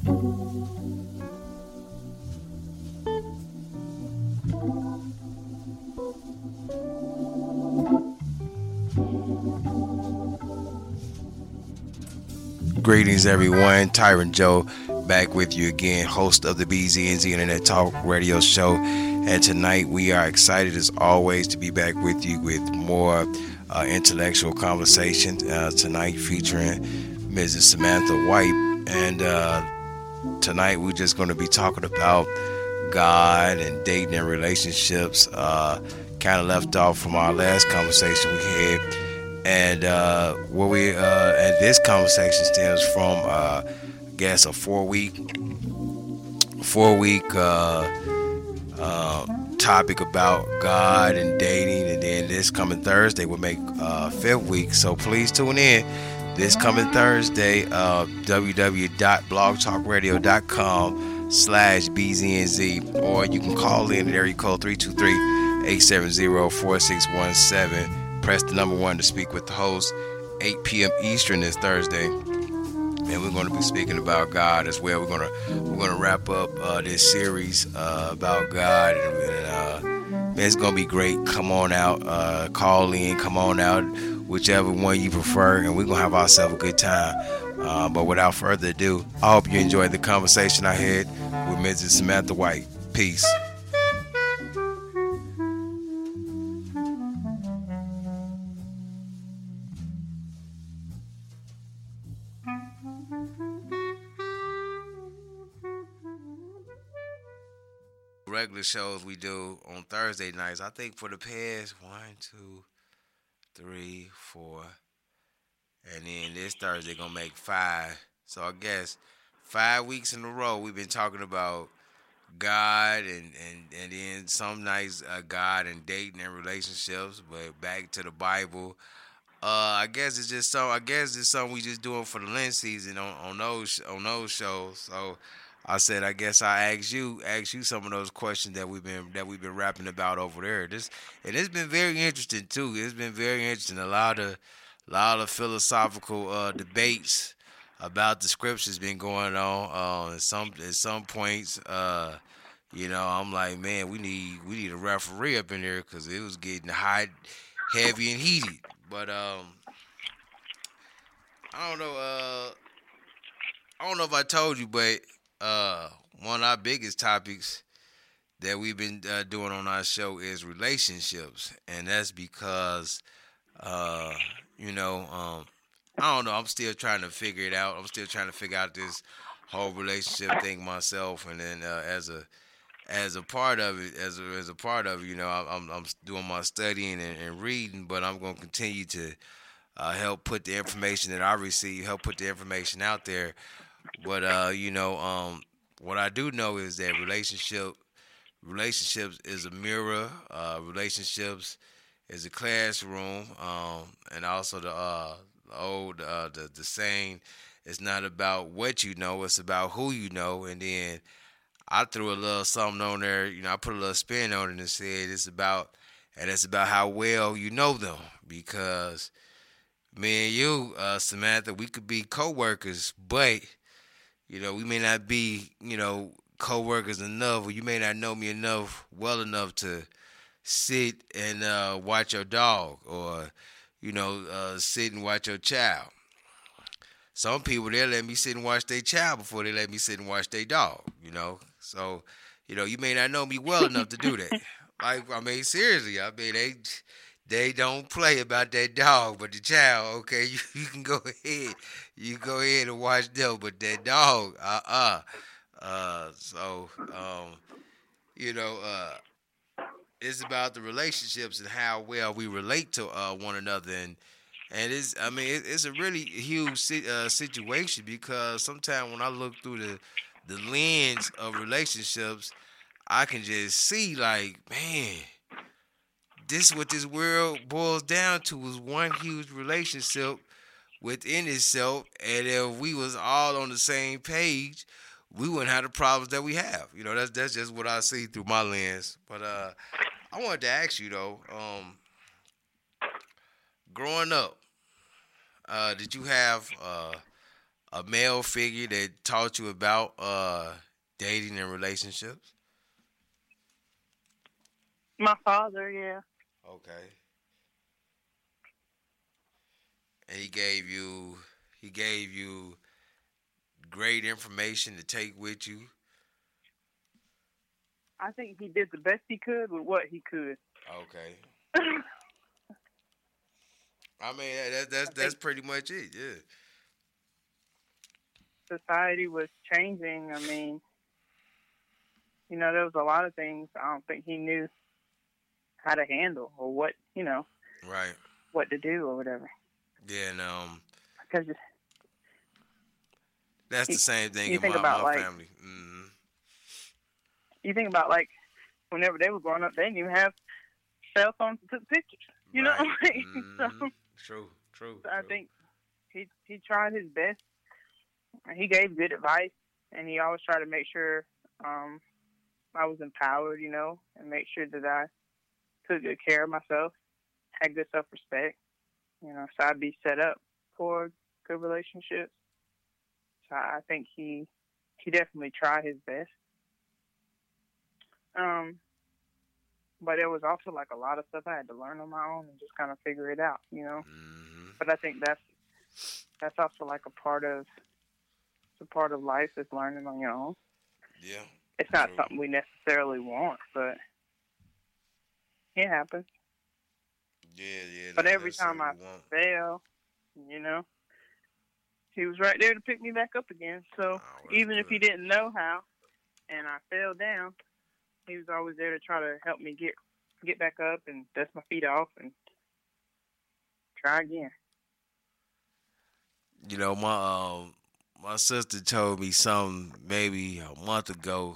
Greetings, everyone. Tyron Joe back with you again, host of the BZNZ Internet Talk Radio Show. And tonight we are excited as always to be back with you with more intellectual conversation. Tonight featuring Mrs. Samantha White. And tonight we're just going to be talking about God and dating and relationships. Kind of left off from our last conversation we had. And and this conversation stems from, I guess, a four week topic about God and dating, and then this coming Thursday will make fifth week. So please tune in this coming Thursday. www.blogtalkradio.com/bznz, or you can call in at area code 323-870-4617. Press the number 1 to speak with the host. 8 p.m. Eastern this Thursday, and we're going to be speaking about God as well. We're going to wrap up this series about God, and man, it's going to be great. Come on out, call in, come on out, whichever one you prefer, and we're going to have ourselves a good time. But without further ado, I hope you enjoyed the conversation I had with Mrs. Samantha White. Peace. Regular shows we do on Thursday nights. I think for the past 1, 2, 3, 4, and then this Thursday gonna make 5. So I guess 5 weeks in a row we've been talking about God, and then some nights God and dating and relationships, but back to the Bible. I guess it's just so. I guess it's something we just doing for the Lent season on those shows. So I said, I guess I ask you some of those questions that we've been rapping about over there. It's been very interesting too. It's been very interesting. A lot of philosophical debates about the scriptures been going on. At some points, I'm like, man, we need a referee up in there because it was getting hot, heavy, and heated. But I don't know. I don't know if I told you, but one of our biggest topics that we've been doing on our show is relationships, and that's because uh, I don't know. I'm still trying to figure it out. I'm still trying to figure out this whole relationship thing myself, and then as a part of it, as a part of it, I'm doing my studying and reading, but I'm going to continue to help put the information that I receive, help put the information out there. But what I do know is that relationships is a mirror. Relationships is a classroom, and also the saying, it's not about what you know, it's about who you know. And then I threw a little something on there. I put a little spin on it and said it's about how well you know them, because me and you, Samantha, we could be co-workers, but we may not be, co-workers enough, or you may not know me well enough to sit and watch your dog, or sit and watch your child. Some people, they'll let me sit and watch their child before they let me sit and watch their dog. So you may not know me well enough to do that. Like, I mean, seriously, I mean, they don't play about that dog, but the child, okay, you can go ahead. You go ahead and watch them, but that dog, So, you know, it's about the relationships and how well we relate to one another, and it's a really huge situation, because sometimes when I look through the lens of relationships, I can just see, like, man, this what this world boils down to is one huge relationship within itself, and if we was all on the same page, we wouldn't have the problems that we have. That's just what I see through my lens. But I wanted to ask you though, growing up, did you have a male figure that taught you about dating and relationships? My father, yeah. Okay. And he gave you great information to take with you. I think he did the best he could with what he could. Okay. I mean I that's think pretty much it. Yeah. society was changing. I mean, there was a lot of things I don't think he knew how to handle or Right. what to do or whatever. Yeah. And Because that's you, the same thing you in think my about like family. Hmm. you think about like whenever they were growing up, they didn't even have cell phones to took pictures. You know, Right. so, Hmm. True. True. so I True. think he tried his best. He gave good advice, and he always tried to make sure um, I was empowered, and make sure that I took good care of myself, had good self respect, so I'd be set up for good relationships. So I think he definitely tried his best. Um, but there was also like a lot of stuff I had to learn on my own and just kind of figure it out. Hmm. But I think that's also like it's a part of life is learning on your own. Yeah. It's not True. something we necessarily want, but it happens. Yeah. Yeah. But Not every time necessarily I want. fail, you know, he was right there to pick me back up again. So Oh, that's even if he good. didn't know how and I fell down, he was always there to try to help me get back up and dust my feet off and try again. My sister told me something maybe a month ago.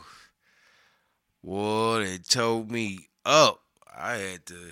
Boy, it told me up. I had to.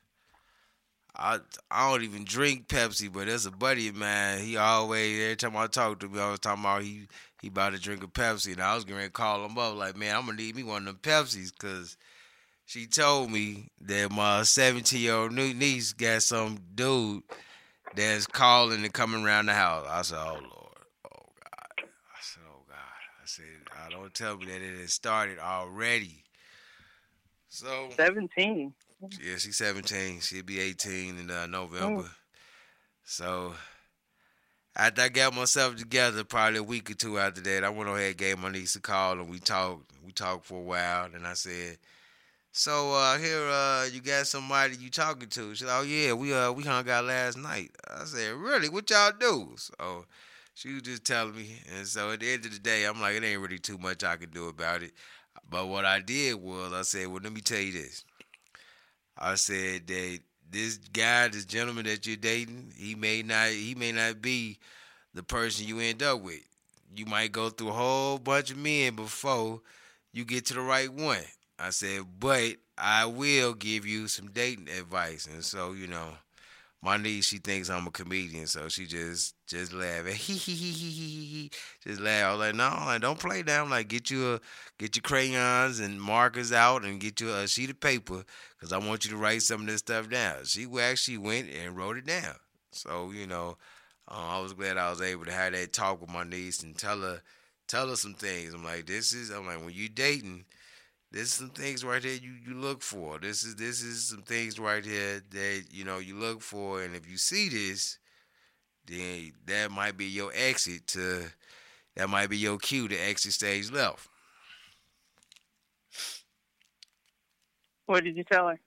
I I don't even drink Pepsi, but there's a buddy of mine. He always every time I talk to him, I was talking about he about to drink a Pepsi, and I was gonna call him up like, man, I'm gonna need me one of them Pepsis, cause she told me that my 17-year-old niece got some dude that's calling and coming around the house. I said, oh Lord, oh God. I said, oh God. I said, don't tell me that it has started already. So 17. yeah, she's 17. She'll be 18 in Mm. November. So after I got myself together, probably a week or two after that, I went ahead and gave my niece a call and we talked. We talked for a while, and I said, "So here, you got somebody you talking to?" She said, "Oh yeah, we hung out last night." I said, "Really? What y'all do?" So she was just telling me, and so at the end of the day, I'm like, it ain't really too much I can do about it. But what I did was, I said, "Well, let me tell you this." I said that this guy, this gentleman that you're dating, he may not be the person you end up with. You might go through a whole bunch of men before you get to the right one. I said, but I will give you some dating advice. And so, my niece, she thinks I'm a comedian, so she just laugh. Just laugh. I was like, no, like, don't play down. Like, get your crayons and markers out and get you a sheet of paper, because I want you to write some of this stuff down. She actually went and wrote it down. So, I was glad I was able to have that talk with my niece and tell her some things. I'm like, when you dating, there's some things right here you look for. This is some things right here that you look for, and if you see this, then that might be your exit to that might be your cue to exit stage left. What did you tell her?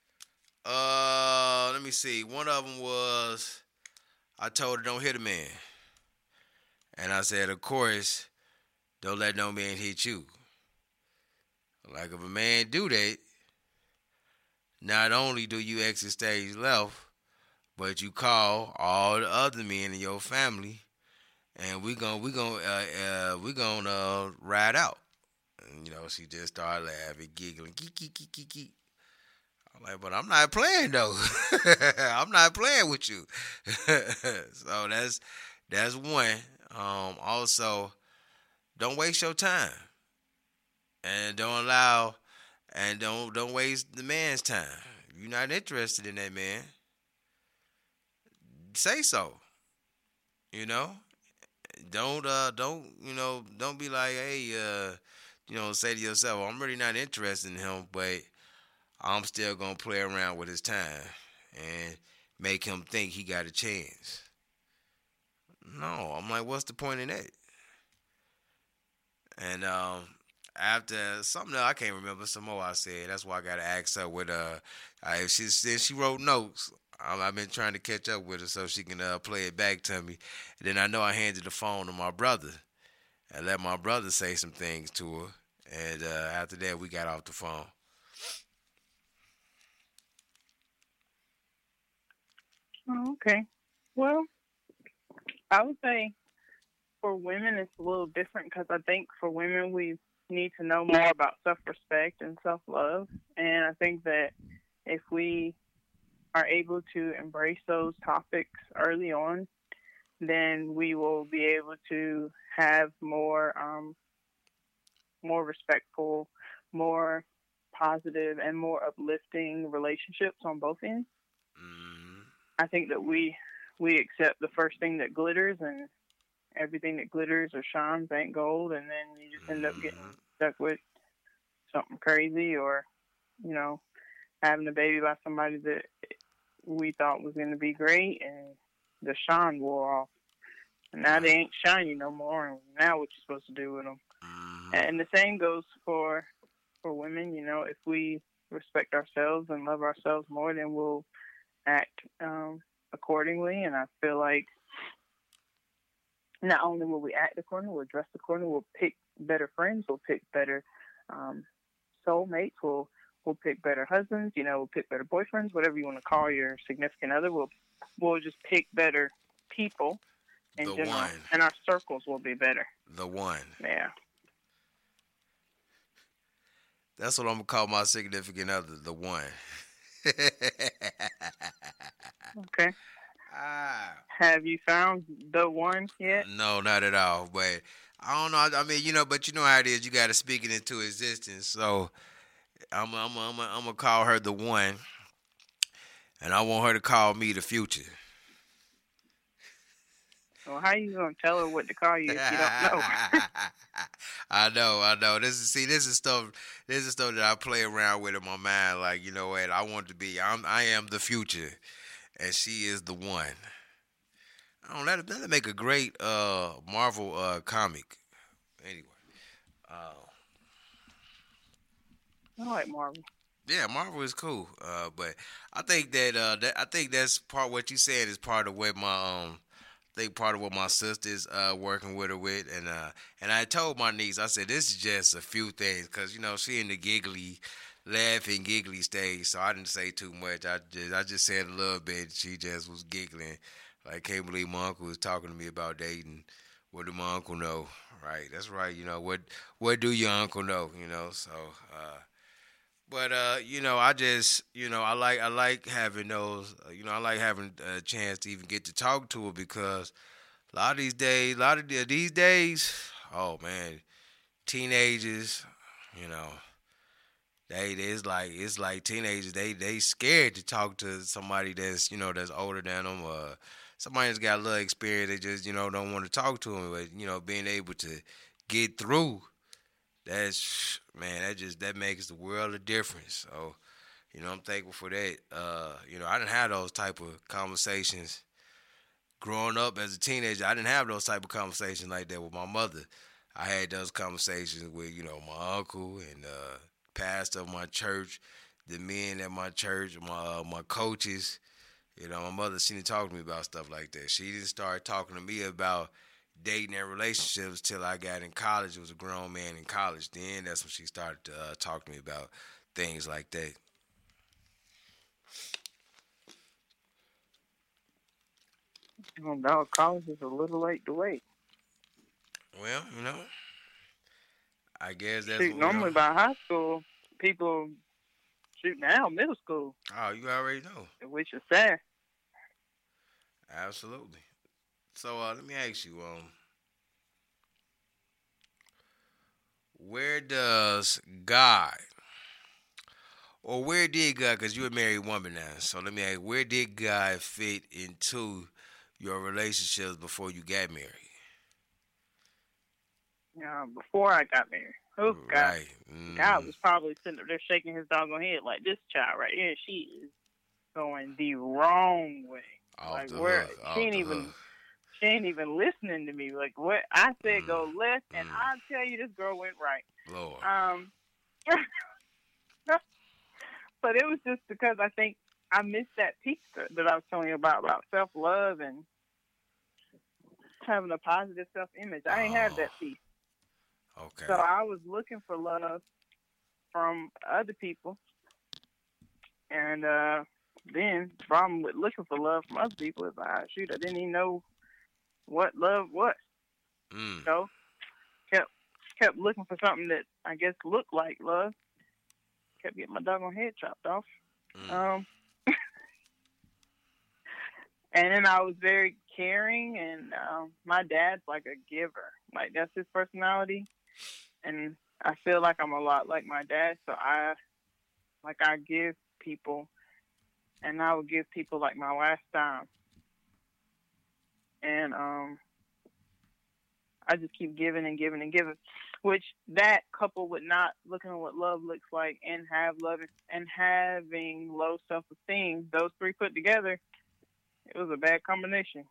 Let me see. One of them was I told her don't hit a man, and I said, of course, don't let no man hit you. Like if a man do that, not only do you exit stage left, but you call all the other men in your family, and we gonna ride out. And she just started laughing, giggling, geek geek geek geek geek. I'm like, but I'm not playing though. I'm not playing with you. So that's one. Also, don't waste your time, and don't waste the man's time. If you're not interested in that man, say so. You know, don't be like, hey, say to yourself, I'm really not interested in him, but I'm still gonna play around with his time and make him think he got a chance. No, I'm like, what's the point in that? And after something else, I can't remember some more I said. That's why I gotta ask her with if she said she wrote notes. I've been trying to catch up with her so she can play it back to me. And then I know I handed the phone to my brother and let my brother say some things to her. And after that, we got off the phone. Oh, okay. Well, I would say for women it's a little different because I think for women we need to know more about self-respect and self-love, and I think that if we are able to embrace those topics early on, then we will be able to have more respectful, more positive, and more uplifting relationships on both ends. Mm-hmm. I think that we accept the first thing that glitters, and everything that glitters or shines ain't gold, and then you just end up getting Mm-hmm. stuck with something crazy, or you know having a baby by somebody that we thought was going to be great, and the shine wore off. And now they Right. ain't shiny no more. And now what you supposed to do with them? Mm-hmm. And the same goes for women. If we respect ourselves and love ourselves more, then we'll act accordingly. And I feel like not only will we act accordingly, we'll dress accordingly, we'll pick better friends, we'll pick better um, soulmates, we'll pick better husbands, we'll pick better boyfriends, whatever you want to call your significant other. We'll just pick better people in The general, one. and our circles will be better. The one. Yeah. That's what I'm gonna call my significant other. The one. Okay. ah. Have you found the one yet? No, not at all. But I don't know. I mean, but you know how it is. You got to speak it into existence. So I'm gonna call her the one, and I want her to call me the future. Well, how you gonna tell her what to call you if you don't know? I know. This is stuff that I play around with in my mind. Like, you know what? I want to be. I am the future, and she is the one. I don't let it make a great Marvel comic. Anyway, uh, I like Marvel. yeah, Marvel is cool. But I think I think that's part what you said is part of what my think part of what my sister's working with her with, and I told my niece, I said this is just a few things because she in the giggly, laughing giggly stage, so I didn't say too much. I just said a little bit. She just was giggling, like can't believe my uncle was talking to me about dating. What do my uncle know? Right, that's right. What do your uncle know? So. But I just I like having those. I like having a chance to even get to talk to her because a lot of these days, oh man, teenagers, you know, it's like teenagers. They scared to talk to somebody that's older than them. Somebody that's got a little experience. They just don't want to talk to them. But being able to get through, that's man, that makes the world a difference. So I'm thankful for that. I didn't have those type of conversations growing up as a teenager. I didn't have those type of conversations like that with my mother. I had those conversations with my uncle and pastor of my church, the men at my church, my coaches. My mother, she didn't talk to me about stuff like that. She didn't start talking to me about dating and relationships till I got in college. It was a grown man in college. Then that's when she started to talk to me about things like that. Oh, no, college is a little late to wait. Well, I guess that's Shoot, what normally by high school, people shoot now middle school, Oh, you already know. which is sad. Absolutely. So let me ask you, where does God, or where did God, because you're a married woman now, so let me ask, where did God fit into your relationships before you got married? before I got married. Oh God, Right. God was probably sitting up there shaking his doggone head like this child right here. She is going the wrong way. Off Like the where hook. she Off ain't the hook. even she ain't even listening to me. Like what I said Mm, go left, and mm. I tell you this girl went right. Lord. Um, but it was just because I think I missed that piece that I was telling you about self love and having a positive self image. I ain't have Oh, that piece, so okay. I was looking for love from other people, and then the problem with looking for love from other people is shoot, I didn't even know what love was. Mm, So kept kept looking for something that I guess looked like love. Kept getting my doggone head chopped off. mm. Um, and then I was very caring, and my dad's like a giver. Like that's his personality, and I feel like I'm a lot like my dad. So I give people, and I would give people like my last dime, and I just keep giving and giving and giving, which that coupled with not looking at what love looks like and have love and having low self esteem, those three put together, it was a bad combination.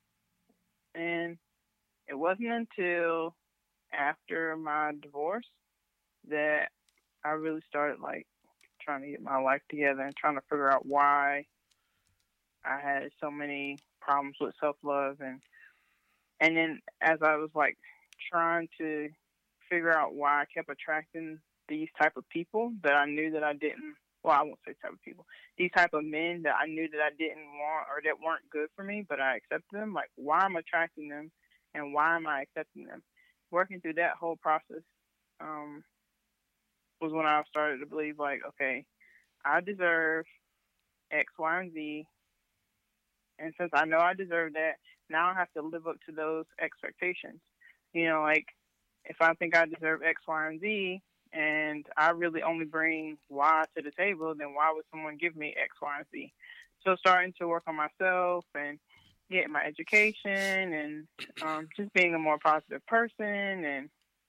And it wasn't until after my divorce that I really started like trying to get my life together and trying to figure out why I had so many problems with self love, and then as I was like trying to figure out why I kept attracting these type of people that I knew that I didn't, well, I won't say type of people, these type of men that I knew that I didn't want or that weren't good for me, but I accepted them. Like why I'm attracting them and why am I accepting them? Working through that whole process um, was when I started to believe like, okay, I deserve X, Y, and Z, and since I know I deserve that, now I have to live up to those expectations. You know, like if I think I deserve X, Y, and Z, and I really only bring Y to the table, then why would someone give me X, Y, and Z? So starting to work on myself and getting my education and just being a more positive person and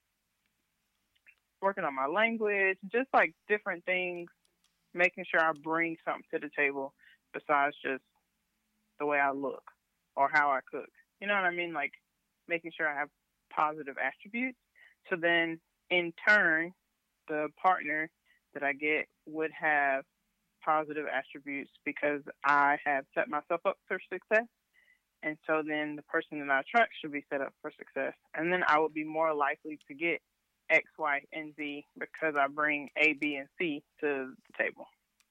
working on my language, just like different things, making sure I bring something to the table besides just the way I look or how I cook. You know what I mean? Like making sure I have positive attributes. So then in turn, the partner that I get would have positive attributes because I have set myself up for success. And so then the person that I attract should be set up for success. And then I would be more likely to get X, Y, and Z because I bring A, B, and C to the table.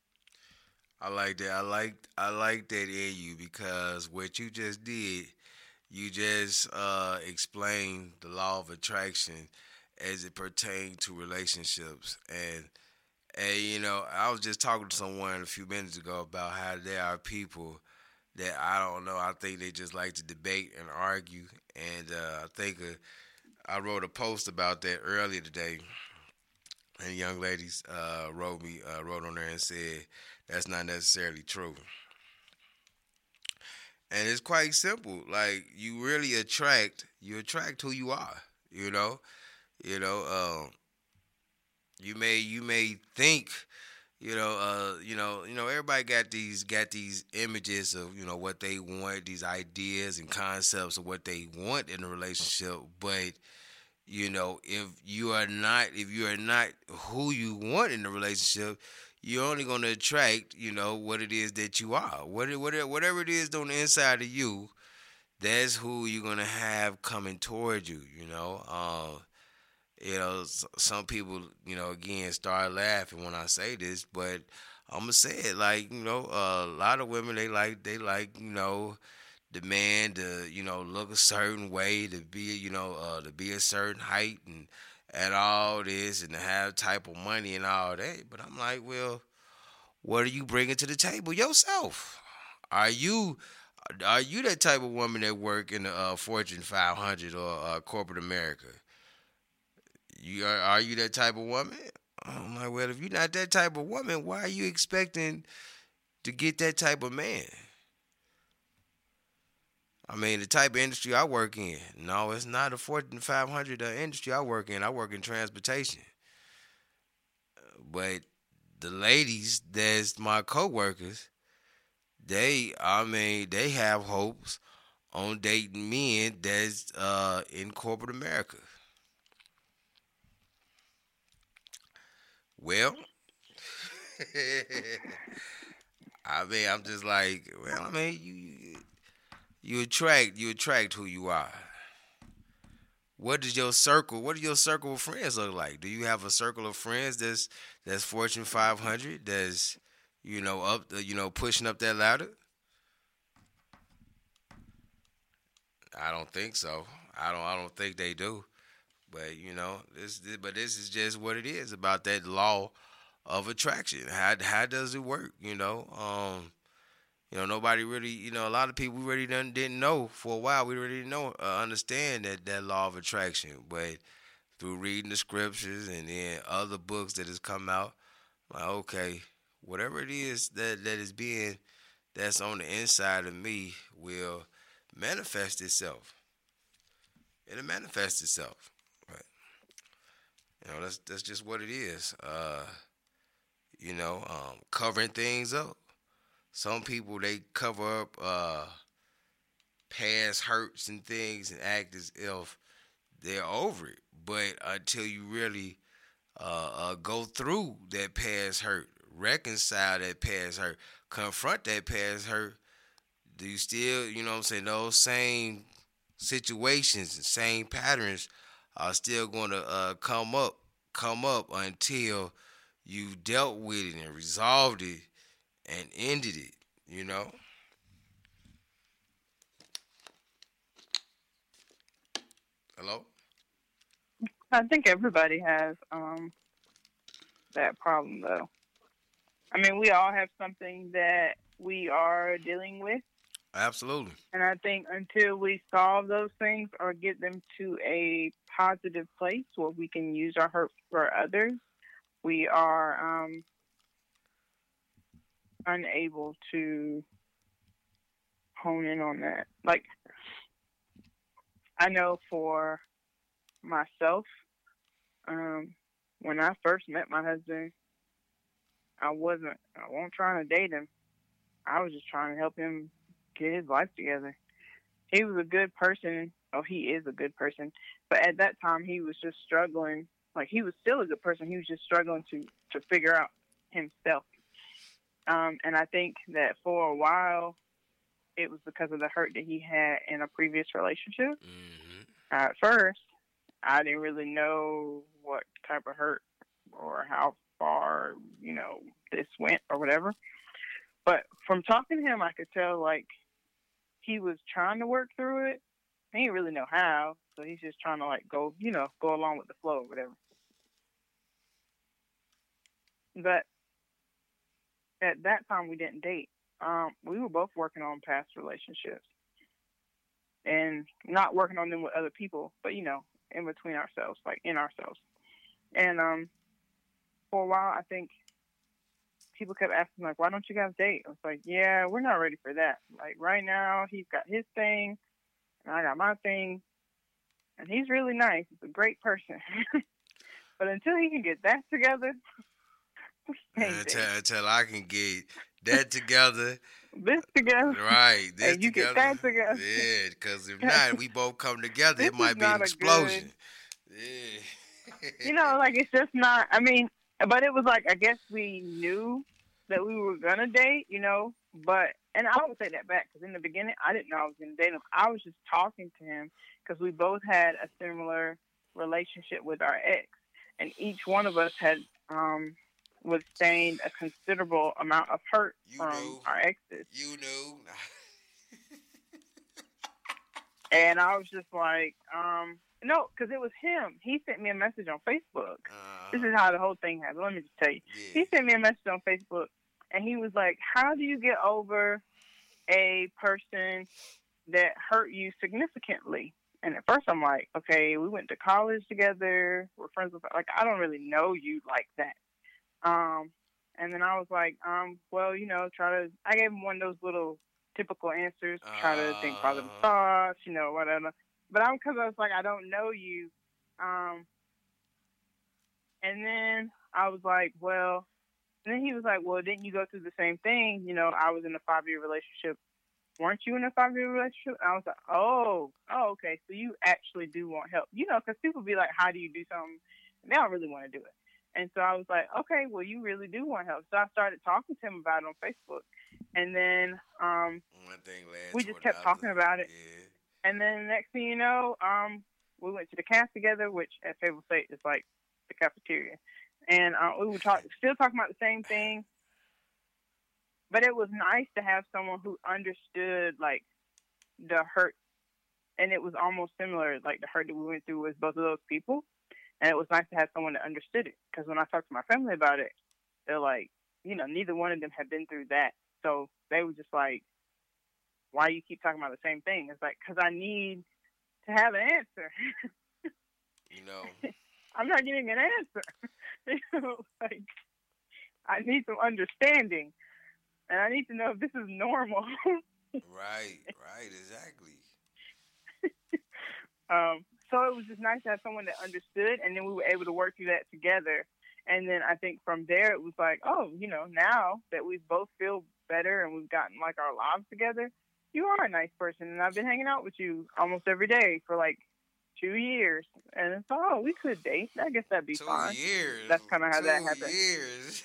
I like that. I like that in you because what you just did, you just explained the law of attraction as it pertains to relationships. And I was just talking to someone a few minutes ago about how there are people that I don't know. I think they just like to debate and argue. And I think I wrote a post about that earlier today, and young ladies wrote on there and said that's not necessarily true. And it's quite simple. Like you attract who you are. You know, you know. You may think everybody got these images of what they want, these ideas and concepts of what they want in a relationship. But if you are not who you want in a relationship, you're only going to attract what it is that you are. Whatever it is on the inside of you, that's who you're going to have coming toward you. Some people, again, start laughing when I say this, but I'm gonna say it like, a lot of women they like the man to look a certain way, to be a certain height and all this, and to have type of money and all that. But I'm like, well, what are you bringing to the table yourself? Are you are you that type of woman that work in the Fortune 500 or corporate America? Are you that type of woman? I'm like, well, if you're not that type of woman, why are you expecting to get that type of man? I mean, the type of industry I work in, no, it's not a Fortune 500 industry I work in. I work in transportation. But the ladies that's my coworkers, they have hopes on dating men that's in corporate America. Well, I mean, I'm just like, well, I mean, you attract who you are. What does your circle of friends look like? Do you have a circle of friends that's Fortune 500, that's up pushing up that ladder? I don't think so. I don't think they do. But this is just what it is about that law of attraction. How does it work? Nobody really, a lot of people really didn't know for a while. We really didn't know, understand that law of attraction. But through reading the scriptures and then other books that has come out, like, okay, whatever it is that is being, that's on the inside of me will manifest itself. It'll manifest itself. But that's just what it is. Covering things up. Some people, they cover up past hurts and things and act as if they're over it. But until you really go through that past hurt, reconcile that past hurt, confront that past hurt, do you still, what I'm saying, those same situations and same patterns are still going to come up until you dealt with it and resolved it and ended it, you know? Hello? I think everybody has that problem though. I mean, we all have something that we are dealing with. Absolutely. And I think until we solve those things or get them to a positive place where we can use our hurt for others, we are unable to hone in on that. Like, I know for myself, when I first met my husband, I wasn't trying to date him. I was just trying to help him get his life together. He was a good person. Oh, he is a good person. But at that time, he was just struggling. Like, he was still a good person. He was just struggling to figure out himself. And I think that for a while, it was because of the hurt that he had in a previous relationship. Mm-hmm. At first, I didn't really know what type of hurt or how far, this went or whatever. But from talking to him, I could tell, like, he was trying to work through it. He didn't really know how, so he's just trying to, like, go along with the flow or whatever. But at that time, we didn't date. We were both working on past relationships and not working on them with other people, but, in between ourselves, like in ourselves. And for a while, I think people kept asking, like, why don't you guys date? I was like, yeah, we're not ready for that. Like, right now, he's got his thing, and I got my thing, and he's really nice. He's a great person. But until he can get that together, until I can get that together, this together, right? This and you together, get that together. Yeah, because if not, we both come together, it might be an explosion. Yeah. Like, it's just not. I mean, but it was like, I guess we knew that we were gonna date, But, and I would say that back, because in the beginning, I didn't know I was gonna date him. I was just talking to him because we both had a similar relationship with our ex, and each one of us had withstained a considerable amount of hurt from our exes. You knew. And I was just like, no, because it was him. He sent me a message on Facebook. This is how the whole thing happened. Let me just tell you. Yeah. He sent me a message on Facebook, and he was like, how do you get over a person that hurt you significantly? And at first I'm like, okay, we went to college together. We're friends with, like, I don't really know you like that. And then I was like, well, I gave him one of those little typical answers, try to think positive thoughts, whatever. But because I was like, I don't know you. And then I was like, well, and then he was like, well, didn't you go through the same thing? I was in a 5-year relationship. Weren't you in a 5-year relationship? And I was like, oh, okay. So you actually do want help, because people be like, how do you do something? And they don't really want to do it. And so I was like, okay, well, you really do want help. So I started talking to him about it on Facebook. And then one thing led we to just kept another. talking about it. Yeah. And then next thing you know, we went to the camp together, which at Fable State is like the cafeteria. And we were still talking about the same thing. But it was nice to have someone who understood, like, the hurt. And it was almost similar, like, the hurt that we went through with both of those people. And it was nice to have someone that understood it. Because when I talked to my family about it, they're like, neither one of them had been through that. So they were just like, why do you keep talking about the same thing? It's like, because I need to have an answer. I'm not getting an answer. Like, I need some understanding. And I need to know if this is normal. Right, exactly. So it was just nice to have someone that understood, and then we were able to work through that together. And then I think from there it was like, oh, now that we both feel better and we've gotten like our lives together, you are a nice person, and I've been hanging out with you almost every day for like 2 years. And it's oh, we could date. I guess that'd be fine. 2 years. That's kind of how that happened. 2 years.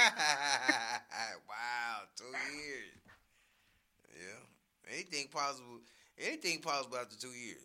Wow, 2 years. Yeah. Anything possible after 2 years.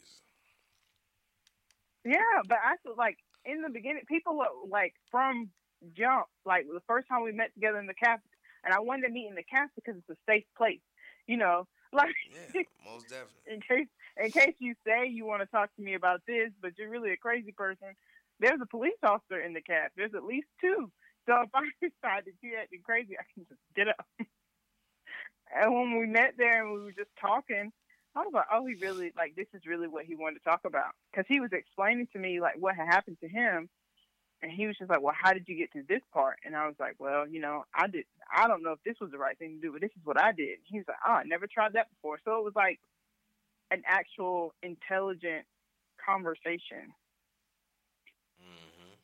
Yeah, but I feel like in the beginning, people were like from jump, like the first time we met together in the caf, and I wanted to meet in the caf because it's a safe place, like yeah, most in definitely. case you say you want to talk to me about this, but you're really a crazy person, there's a police officer in the caf. There's at least 2. So if I decide that you're acting crazy, I can just get up. And when we met there and we were just talking, I was like, oh, he really, like, this is really what he wanted to talk about. Because he was explaining to me, like, what had happened to him. And he was just like, well, how did you get to this part? And I was like, well, I don't know if this was the right thing to do, but this is what I did. And he was like, oh, I never tried that before. So it was like an actual intelligent conversation. Mm-hmm.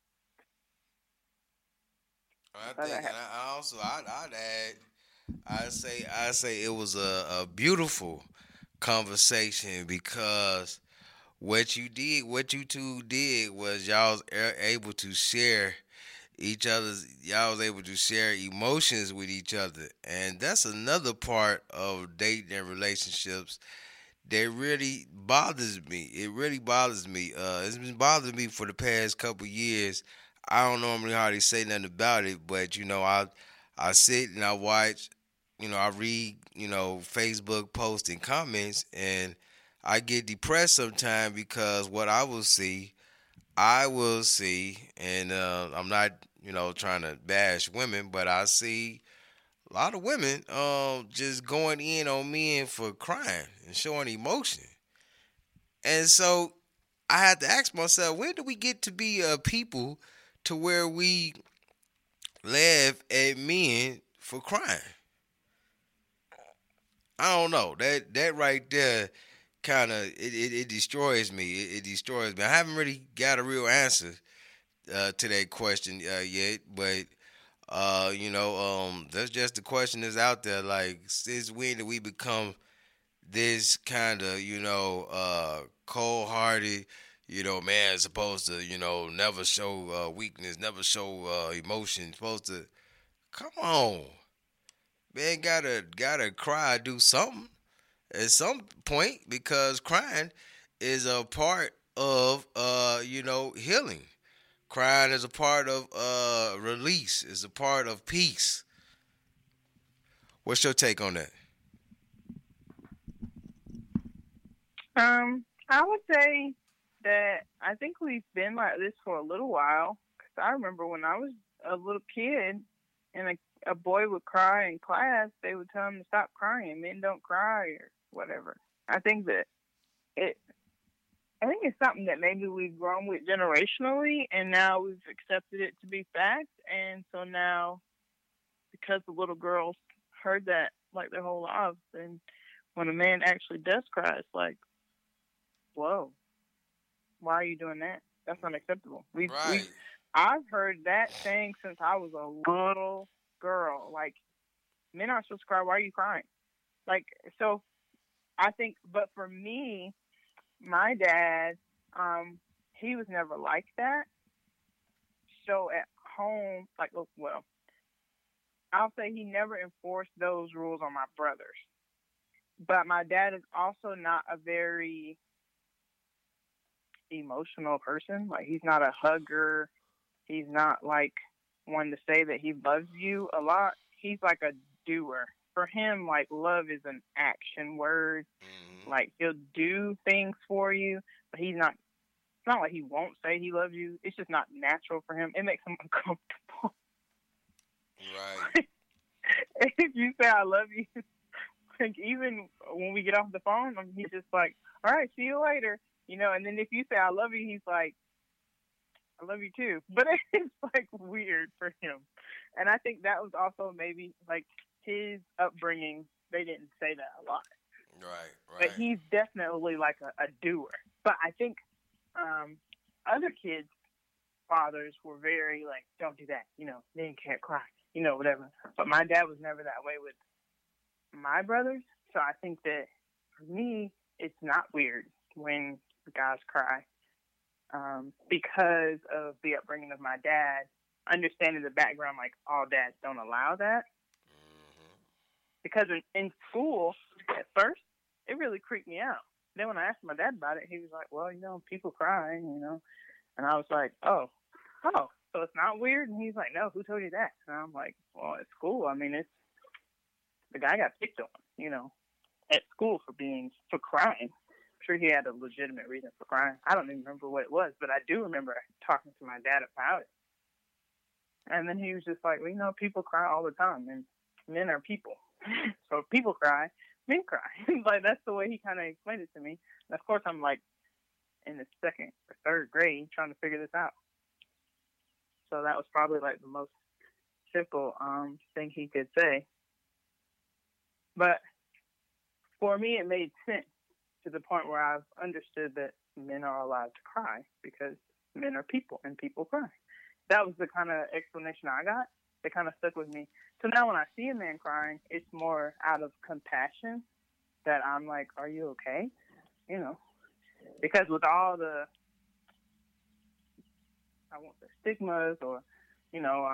I think, and I also, I'd add, I say it was a beautiful conversation because what you two did was y'all was able to share y'all was able to share emotions with each other, and that's another part of dating and relationships that really bothers me. It really bothers me. It's been bothering me for the past couple years. I don't normally hardly say nothing about it, but I sit and I watch, I read, Facebook posts and comments, and I get depressed sometimes because what I will see, and I'm not, trying to bash women, but I see a lot of women just going in on men for crying and showing emotion. And so I had to ask myself, when do we get to be people to where we laugh at men for crying? I don't know. That right there kind of it destroys me. It destroys me. I haven't really got a real answer to that question yet, but that's just the question that's out there. Like, since when did we become this kind of cold-hearted? Man supposed to never show weakness, never show emotion. Supposed to come on, man. Gotta cry, do something at some point, because crying is a part of healing. Crying is a part of release. Is a part of peace. What's your take on that? I would say that I think we've been like this for a little while. Cause I remember when I was a little kid and a boy would cry in class, they would tell him to stop crying. Men don't cry or whatever. I think that it's something that maybe we've grown with generationally, and now we've accepted it to be fact. And so now, because the little girls heard that like their whole lives. And when a man actually does cry, it's like, whoa, why are you doing that? That's unacceptable. Right. I've heard that saying since I was a little girl. Like, men aren't supposed to cry. Why are you crying? Like, so I think, but for me, my dad, he was never like that. So at home, like, well, I'll say he never enforced those rules on my brothers. But my dad is also not a very emotional person. Like, he's not a hugger. He's not like one to say that he loves you a lot. He's like a doer. For him, like, love is an action word. Mm-hmm. Like, he'll do things for you, but he's not. It's not like he won't say he loves you. It's just not natural for him. It makes him uncomfortable. Right. If you say I love you, like, even when we get off the phone, he's just like, all right, see you later. You know, and then if you say I love you, he's like, I love you too. But it's like weird for him. And I think that was also maybe like his upbringing. They didn't say that a lot. Right. But he's definitely like a doer. But I think other kids' fathers were very like, don't do that. You know, men can't cry. You know, whatever. But my dad was never that way with my brothers. So I think that for me, it's not weird when guys cry. Because of the upbringing of my dad, understanding the background, like all dads don't allow that. Mm-hmm. Because in school, at first, it really creeped me out. Then when I asked my dad about it, he was like, well, you know, people cry, you know. And I was like, oh, so it's not weird? And he's like, no, who told you that? And I'm like, well, at school, I mean, the guy got picked on, you know, at school for crying. I'm sure he had a legitimate reason for crying. I don't even remember what it was, but I do remember talking to my dad about it. And then he was just like, well, you know, people cry all the time, and men are people. So if people cry, men cry. Like, that's the way he kind of explained it to me. And of course, I'm like in the second or third grade trying to figure this out. So that was probably like the most simple thing he could say. But for me, it made sense to the point where I've understood that men are allowed to cry because men are people and people cry. That was the kind of explanation I got. It kind of stuck with me. So now when I see a man crying, it's more out of compassion that I'm like, are you okay? You know, because with all the, I want the stigmas or, you know,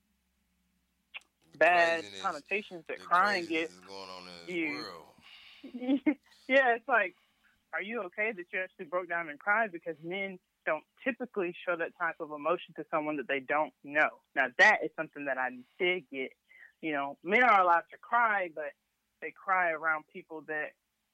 bad connotations that crying gets. Going on in this world. Yeah, it's like, are you okay that you actually broke down and cried? Because men don't typically show that type of emotion to someone that they don't know. Now, that is something that I did get. You know, men are allowed to cry, but they cry around people that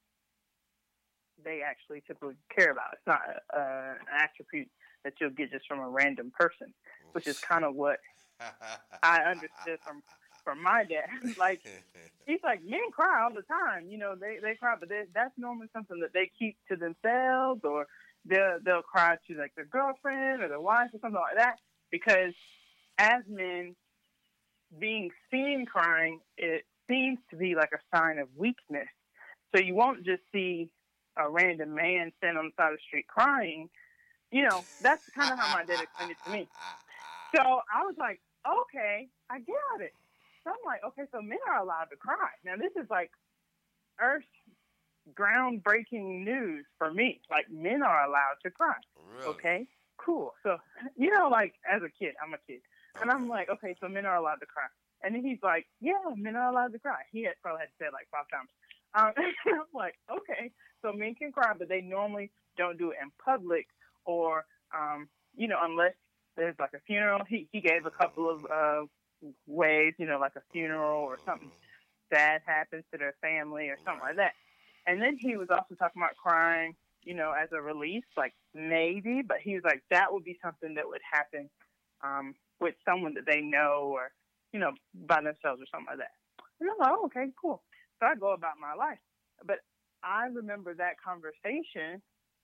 they actually typically care about. It's not an attribute that you'll get just from a random person, which is kind of what I understood from my dad. Like, he's like, men cry all the time. You know, they cry, but that's normally something that they keep to themselves, or they'll cry to like their girlfriend or their wife or something like that. Because as men, being seen crying, it seems to be like a sign of weakness. So you won't just see a random man standing on the side of the street crying. You know, that's kind of how my dad explained it to me. So I was like, okay, I get it. So I'm like, okay, so men are allowed to cry. Now, this is like earth groundbreaking news for me. Like, men are allowed to cry. Really? Okay, cool. So, you know, like, as a kid, I'm a kid. And I'm like, okay, so men are allowed to cry. And then he's like, yeah, men are allowed to cry. He probably had to say it like 5 times. And I'm like, okay, so men can cry, but they normally don't do it in public or, you know, unless there's like a funeral. He gave a couple of ways, you know, like a funeral or something sad happens to their family or something like that. And then he was also talking about crying, you know, as a release, like maybe, but he was like, that would be something that would happen with someone that they know or, you know, by themselves or something like that. And I'm like, oh, okay, cool. So I go about my life. But I remember that conversation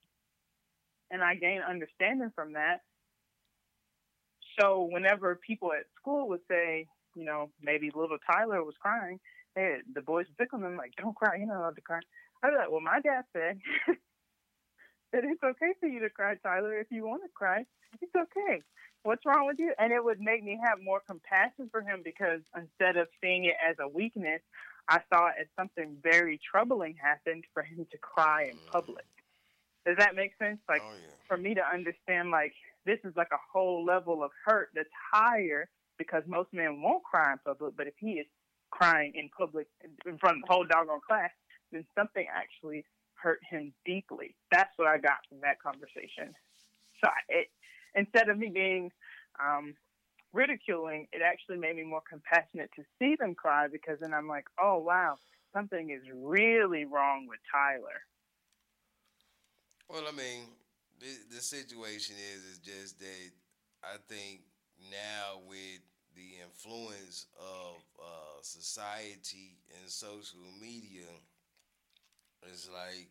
and I gained understanding from that. So whenever people at school would say, you know, maybe little Tyler was crying, the boys would pick on them like, don't cry, you're not allowed to cry. I'd be like, well, my dad said that it's okay for you to cry, Tyler. If you want to cry, it's okay. What's wrong with you? And it would make me have more compassion for him because instead of seeing it as a weakness, I saw it as something very troubling happened for him to cry in public. Does that make sense? Like, for me to understand, like, this is like a whole level of hurt that's higher because most men won't cry in public, but if he is crying in public in front of the whole doggone class, then something actually hurt him deeply. That's what I got from that conversation. So instead of me being ridiculing, it actually made me more compassionate to see them cry because then I'm like, oh, wow, something is really wrong with Tyler. Well, I mean, the situation is just that I think now with the influence of society and social media, it's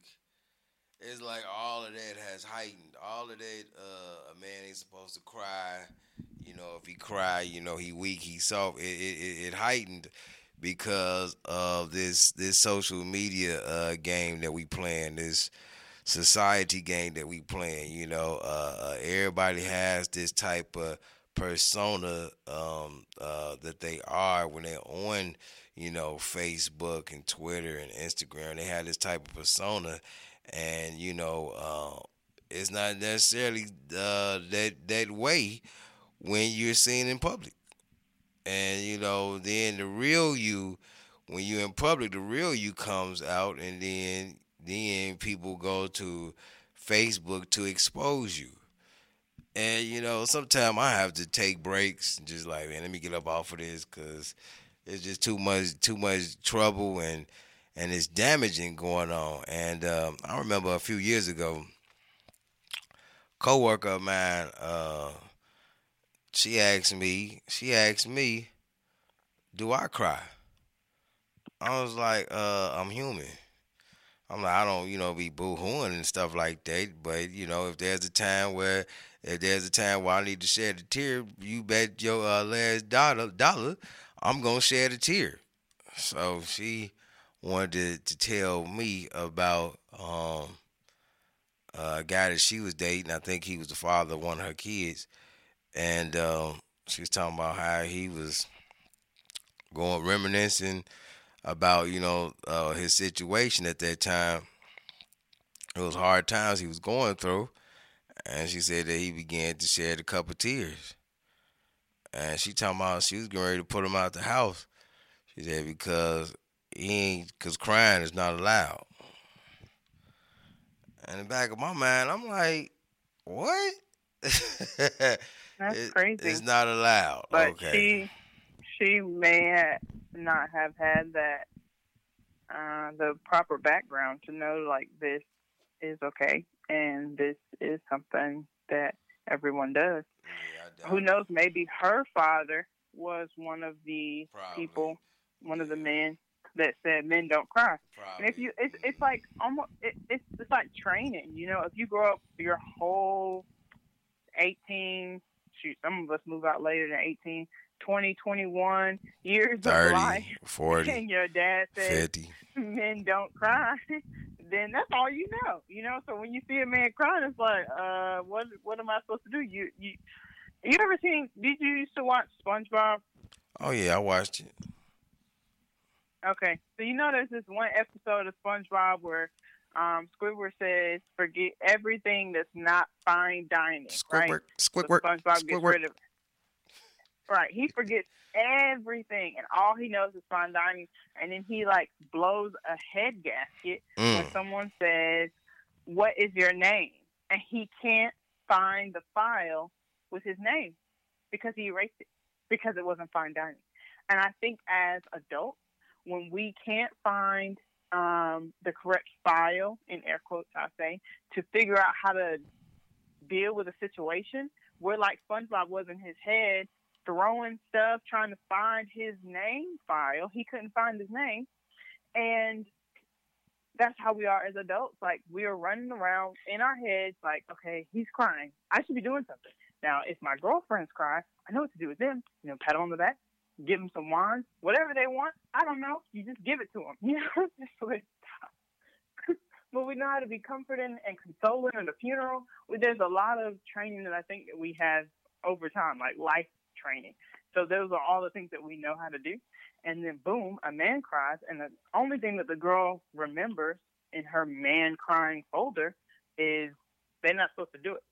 like all of that has heightened. All of that, a man ain't supposed to cry. If he cry, he weak, he soft. It heightened because of this social media game that we playing, this society game that we playing. Everybody has this type of persona that they are when they're on, Facebook and Twitter and Instagram. They have this type of persona, and it's not necessarily that way when you're seen in public. And then the real you, when you're in public, the real you comes out, and then people go to Facebook to expose you. And sometimes I have to take breaks and just like, man, let me get up off of this because it's just too much trouble and it's damaging going on. And I remember a few years ago, coworker of mine, she asked me, do I cry? I was like, I'm human. I'm like, I don't, be boo-hooing and stuff like that. But, if there's a time where I need to shed a tear, you bet your last dollar, I'm going to shed a tear. So she wanted to tell me about a guy that she was dating. I think he was the father of one of her kids. And she was talking about how he was going reminiscing about, his situation at that time. It was hard times he was going through. And she said that he began to shed a couple tears. And she talking about she was getting ready to put him out the house. She said because crying is not allowed. And in the back of my mind, I'm like, what? That's crazy. It's not allowed. But okay. she may not have had that the proper background to know like this is okay and this is something that everyone does. Yeah, who knows? Maybe her father was one of the people, one of the men that said men don't cry. Probably. And if you, it's like almost it's like training. If you grow up your whole 18, some of us move out later than 18, 20, 21 years 30, of life, 40, and your dad says 50. Men don't cry, then that's all you know. So when you see a man crying, it's like, what am I supposed to do? You ever seen? Did you used to watch SpongeBob? Oh yeah, I watched it. Okay, so there's this one episode of SpongeBob where Squidward says, "Forget everything that's not fine dining." Squidward, right? Squidward, so SpongeBob gets rid of it. Right, he forgets everything, and all he knows is fine dining. And then he like blows a head gasket when someone says, "What is your name?" And he can't find the file with his name because he erased it because it wasn't fine dining. And I think as adults, when we can't find the correct file, in air quotes I say, to figure out how to deal with a situation, we're like SpongeBob was in his head, throwing stuff, trying to find his name file. He couldn't find his name. And that's how we are as adults. Like, we are running around in our heads like, okay, he's crying. I should be doing something. Now, if my girlfriends cry, I know what to do with them. Pat them on the back, give them some wine, whatever they want. I don't know. You just give it to them. You know, just let it stop. But we know how to be comforting and consoling at a funeral. There's a lot of training that I think that we have over time, like life training. So those are all the things that we know how to do. And then boom, a man cries, and the only thing that the girl remembers in her man crying folder is they're not supposed to do it.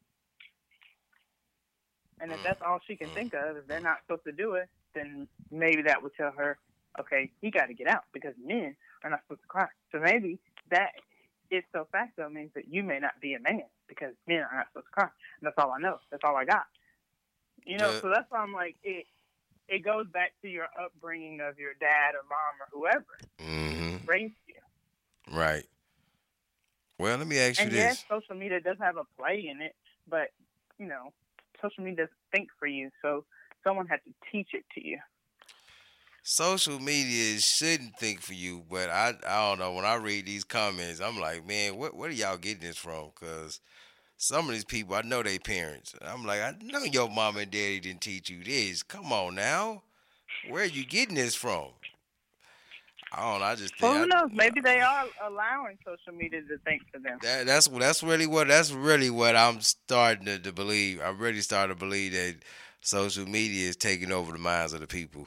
And if that's all she can think of, if they're not supposed to do it, then maybe that would tell her, okay, he got to get out because men are not supposed to cry. So maybe that ipso facto means that you may not be a man because men are not supposed to cry. And that's all I know. That's all I got. You know, so that's why I'm like, it goes back to your upbringing of your dad or mom or whoever raised you. Right. Well, let me ask you this. Yes, social media does have a play in it, but, you know, social media doesn't think for you, so someone had to teach it to you. Social media shouldn't think for you, but I don't know. When I read these comments, I'm like, man, what are y'all getting this from? Because some of these people, I know they parents. I'm like, I know your mom and daddy didn't teach you this. Come on now. Where are you getting this from? I don't know. I just think. Well, who knows? Maybe they are allowing social media to think for them. That's really what I'm starting to believe. I'm really starting to believe that social media is taking over the minds of the people.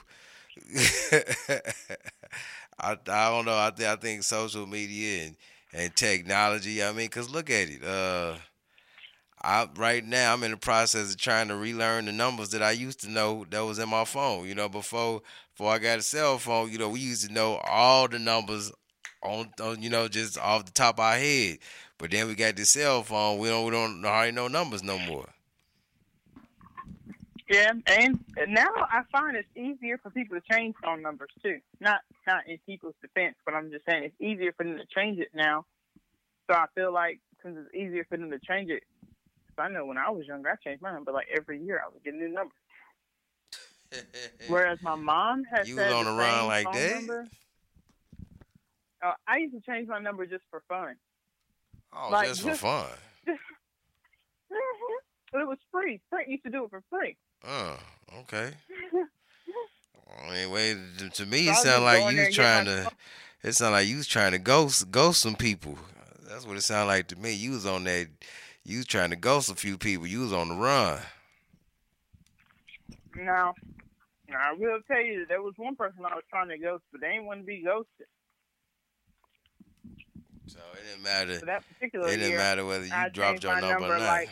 I don't know. I think social media and technology. I mean, cause look at it. Right now I'm in the process of trying to relearn the numbers that I used to know that was in my phone. You know, before I got a cell phone, you know, we used to know all the numbers on you know, just off the top of our head. But then we got the cell phone, we don't hardly know numbers no more. Yeah, and now I find it's easier for people to change phone numbers too. Not in people's defense, but I'm just saying it's easier for them to change it now. So I feel like since it's easier for them to change it, I know when I was younger, I changed my number like every year. I would get a new number. Whereas my mom had you said was on the run like phone that. Number, I used to change my number just for fun. Oh, like, just for fun. But it was free. Sprint used to do it for free. Oh, okay. Anyway, to me, it sounded like you was trying to. It sounded like you was trying to ghost some people. That's what it sounded like to me. You was on that. You was trying to ghost a few people. You was on the run. No, I will tell you, there was one person I was trying to ghost, but they didn't want to be ghosted. So it didn't matter. For that particular it didn't year, matter whether you dropped your number or not. Like,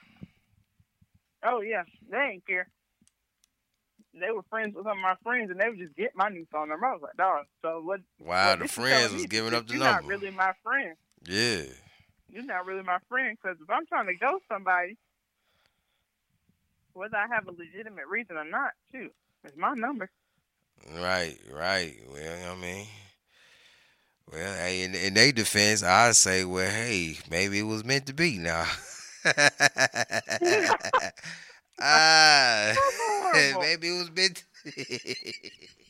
oh yeah, they didn't care. They were friends with some of my friends, and they would just get my new phone number. I was like, dog. So what? Wow, the friends was giving up the number. You're not really my friend. Yeah. You're not really my friend, because if I'm trying to ghost somebody, whether I have a legitimate reason or not, too, it's my number. Right. Well, I mean, hey, in their defense, I say, well, hey, maybe it was meant to be now. Maybe it was meant to be.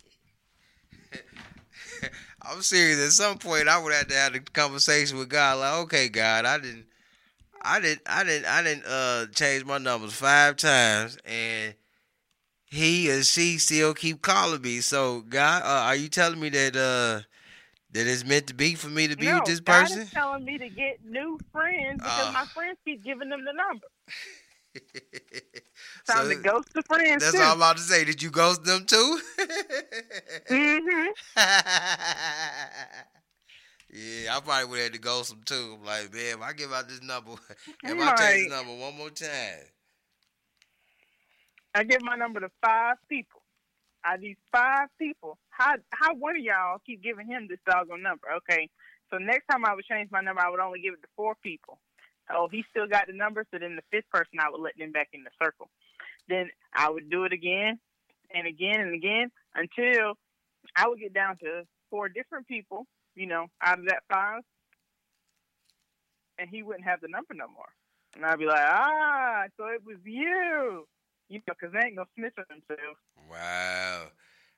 I'm serious. At some point, I would have to have a conversation with God. Like, okay, God, I didn't change my numbers 5 times, and he or she still keep calling me. So, God, are you telling me that that it's meant to be for me to be with this person? God is telling me to get new friends because my friends keep giving them the number. Time to ghost the friends. That's all I'm about to say. Did you ghost them too? Mm-hmm. Yeah, I probably would have had to ghost them too. I'm like, man, if I give out this number, if I change the number one more time. I give my number to 5 people. I need 5 people. How one of y'all keep giving him this doggone number? Okay, so next time I would change my number, I would only give it to 4 people. Oh, he still got the number, so then the 5th person, I would let them back in the circle. Then I would do it again and again and again until I would get down to 4 different people, you know, out of that 5, and he wouldn't have the number no more. And I'd be like, so it was you. You know, because they ain't gonna snitch on themselves. Wow.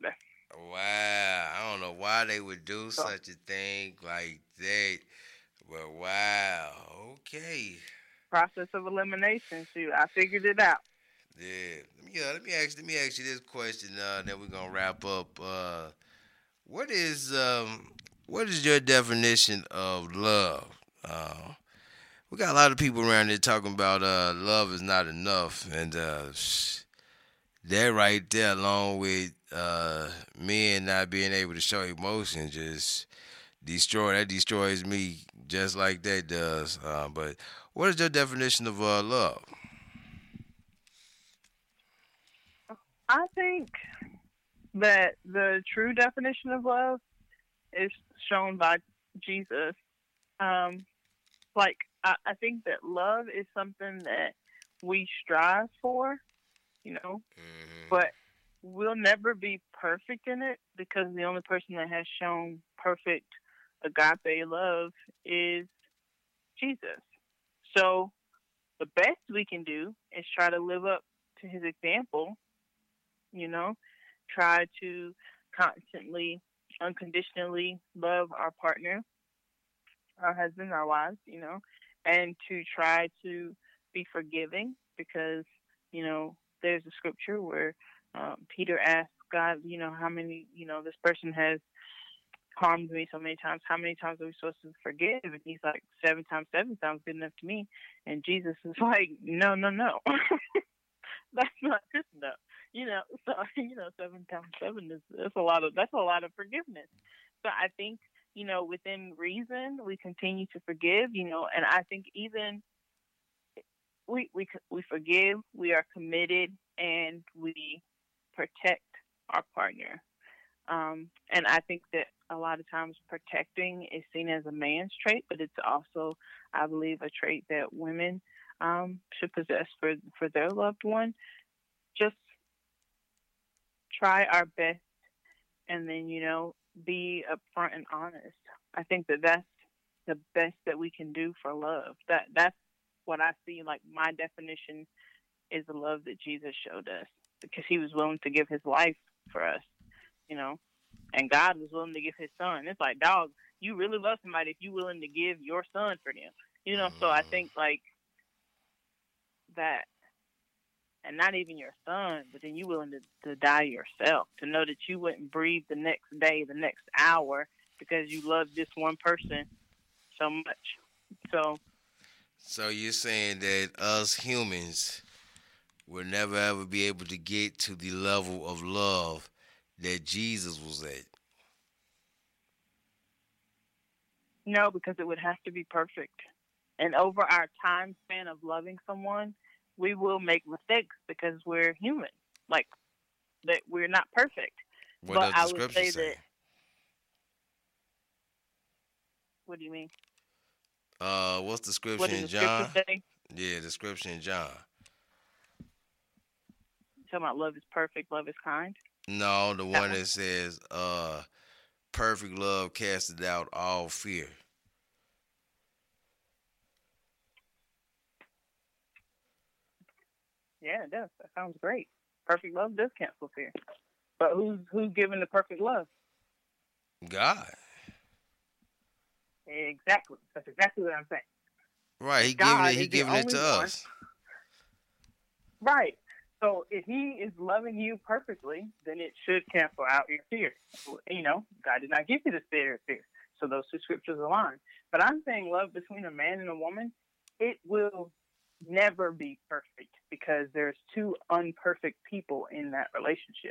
I don't know why they would do such a thing like that. But wow. Okay. Process of elimination, too. I figured it out. Yeah. Let me let me ask you this question. Then we're gonna wrap up. What is what is your definition of love? We got a lot of people around here talking about love is not enough, and that right there, along with men not being able to show emotion, just destroys me just like that does. But what is your definition of love? I think that the true definition of love is shown by Jesus. Um, like I think that love is something that we strive for, you know, Hmm. but we'll never be perfect in it because the only person that has shown perfect agape love is Jesus. So the best we can do is try to live up to his example, you know, try to constantly, unconditionally love our partner, our husband, our wives, and to try to be forgiving because, there's a scripture where Peter asked God, how many, this person has harmed me so many times. How many times are we supposed to forgive? And he's like, 7 times 7 sounds good enough to me. And Jesus is like, no, no, no. That's not good enough. So 7 times 7 is that's a lot of forgiveness. So I think within reason we continue to forgive. And I think even we forgive, we are committed, and we protect our partner. And I think that a lot of times protecting is seen as a man's trait, but it's also, I believe, a trait that women should possess for their loved one. Just try our best, and then be upfront and honest. I think that that's the best that we can do for love. That's what I see. Like, my definition is the love that Jesus showed us, because he was willing to give his life for us. You know, and God was willing to give his son. It's like, dog, you really love somebody if you're willing to give your son for them. So I think like that, and not even your son, but then you willing to die yourself, to know that you wouldn't breathe the next day, the next hour, because you love this one person so much. So So you're saying that us humans will never ever be able to get to the level of love that Jesus was at. no, because it would have to be perfect. And over our time span of loving someone, we will make mistakes because we're human. Like, that we're not perfect. What But does the I would scripture say say? that, what do you mean? What's the What scripture does in the scripture John? say? Yeah, the scripture in John. Talking about love is perfect, love is kind. No, the That one one? that says, perfect love casteth out all fear. Yeah, it does. That sounds great. Perfect love does cancel fear. But who's giving the perfect love? God. Exactly. That's exactly what I'm saying. Right, And God he is the giving it only to one. us. Right. So if he is loving you perfectly, then it should cancel out your fear. God did not give you the spirit of fear. So those two scriptures align. But I'm saying love between a man and a woman, it will never be perfect because there's two unperfect people in that relationship.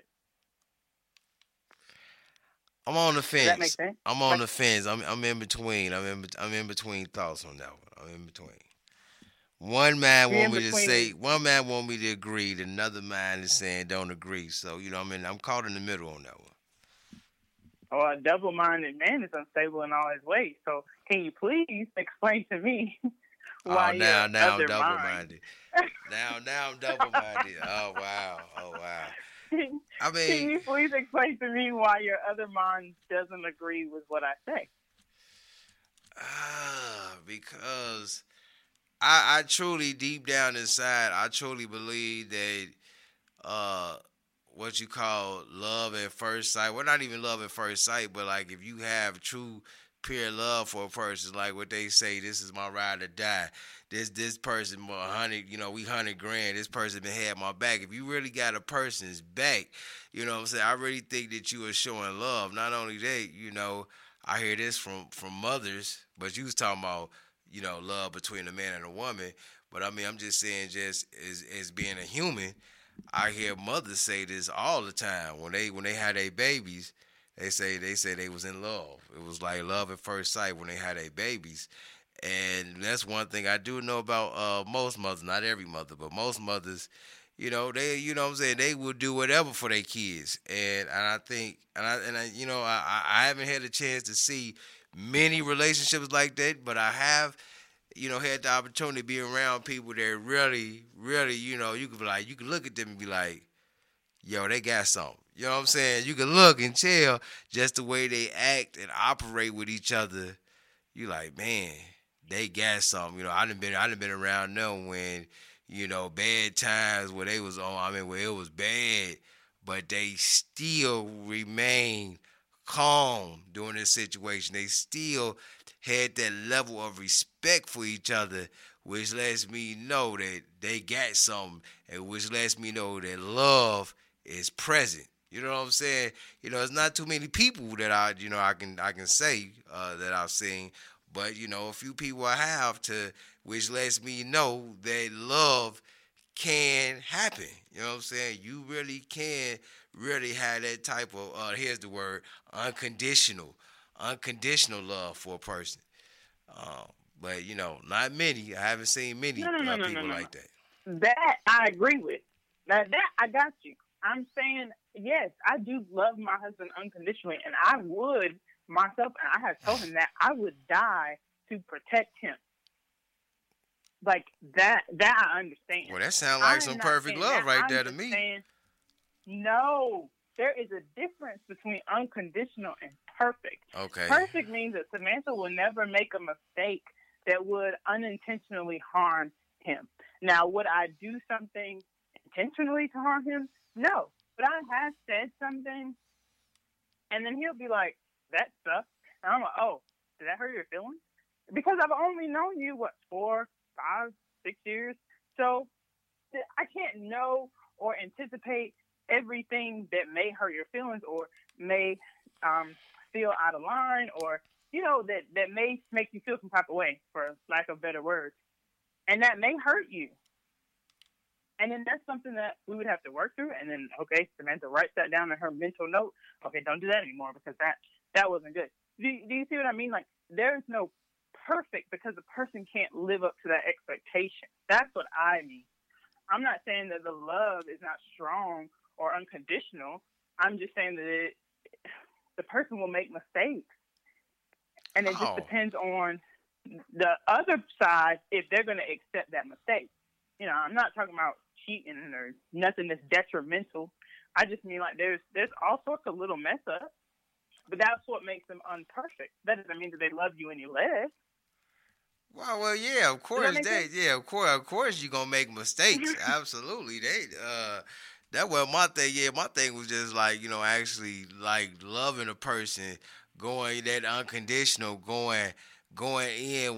I'm on the Does that make fence. sense? I'm on Like, the fence. I'm in between. I'm in between thoughts on that one. I'm in between. One man you're want in me to say, between. one man want me to agree, and another man is saying don't agree. So I'm caught in the middle on that one. Or a double-minded man is unstable in all his ways. So can you please explain to me Oh, why your now I'm other double mind? minded. Now I'm double minded. Oh wow, oh wow. Can I mean, you please explain to me why your other mind doesn't agree with what I say? because I truly deep down inside, I truly believe that uh what you call love at first sight. Well, not even love at first sight, but like if you have true pure love for a person. Like what they say, this is my ride or die. This person, 100, we 100 grand. This person been had my back. If you really got a person's back, what I'm saying, I really think that you are showing love. Not only that, I hear this from mothers, but you was talking about, love between a man and a woman. But I mean, I'm just saying, just as being a human, I hear mothers say this all the time when they had their babies. They say they was in love. It was like love at first sight when they had their babies, and that's one thing I do know about most mothers. Not every mother, but most mothers. They, what I'm saying, they will do whatever for their kids, and I think, I haven't had a chance to see many relationships like that, but I have, had the opportunity to be around people that really, really, you could be like, you could look at them and be like, yo, they got something. You know what I'm saying? You can look and tell just the way they act and operate with each other. You like, man, they got something. I done been around them when, bad times where they was on. I mean, where it was bad, but they still remain calm during this situation. They still had that level of respect for each other, which lets me know that they got something, and which lets me know that love is present. You know what I'm saying? It's not too many people that I can say that I've seen, but a few people I have to, which lets me know that love can happen. You know what I'm saying? You really can really have that type of here's the word, unconditional love for a person. But not many. I haven't seen many people like that. That I agree with. That I got you. I'm saying, yes, I do love my husband unconditionally, and I would myself, and I have told him that I would die to protect him. Like that I understand. Well, that sounds like some perfect love right there to me. Saying, no, there is a difference between unconditional and perfect. Okay. Perfect means that Samantha will never make a mistake that would unintentionally harm him. Now, would I do something intentionally to harm him? No, but I have said something, and then he'll be like, that sucks. And I'm like, oh, did that hurt your feelings? Because I've only known you, 4, 5, 6 years? So I can't know or anticipate everything that may hurt your feelings or may feel out of line or, that may make you feel some type of way, for lack of better words. And that may hurt you. And then that's something that we would have to work through. And then, okay, Samantha writes that down in her mental note. Okay, don't do that anymore because that wasn't good. Do you see what I mean? Like, there's no perfect because the person can't live up to that expectation. That's what I mean. I'm not saying that the love is not strong or unconditional. I'm just saying that the person will make mistakes. And it just depends on the other side if they're going to accept that mistake. I'm not talking about cheating or nothing that's detrimental. I just mean like there's all sorts of little mess ups, but that's what makes them unperfect. That doesn't mean that they love you any less. Well, yeah, of course, of course, you're gonna make mistakes. Absolutely, that was my thing. Yeah, my thing was just like actually like loving a person, going that unconditional, going in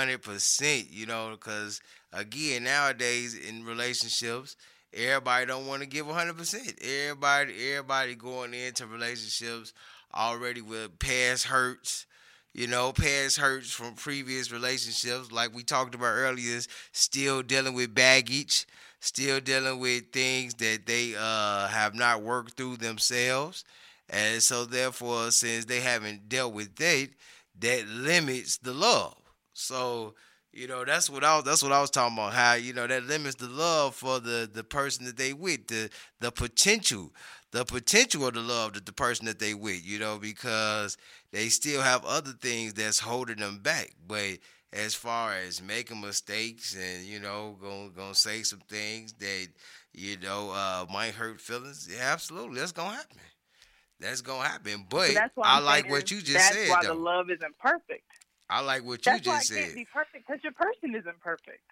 100%. Because again, nowadays in relationships, everybody don't want to give 100%. Everybody going into relationships already with past hurts. Past hurts from previous relationships, like we talked about earlier, still dealing with baggage, still dealing with things that they have not worked through themselves. And so therefore, since they haven't dealt with that limits the love. So, that's what I was talking about, how, that limits the love for the person that they with, the potential of the love that the person that they with, because they still have other things that's holding them back. But as far as making mistakes and, gonna say some things that, might hurt feelings, yeah, absolutely, that's gonna happen. That's gonna happen. But I like what you just said, that's why though. the love isn't perfect. I like what you just said. That's why it can't be perfect, because your person isn't perfect.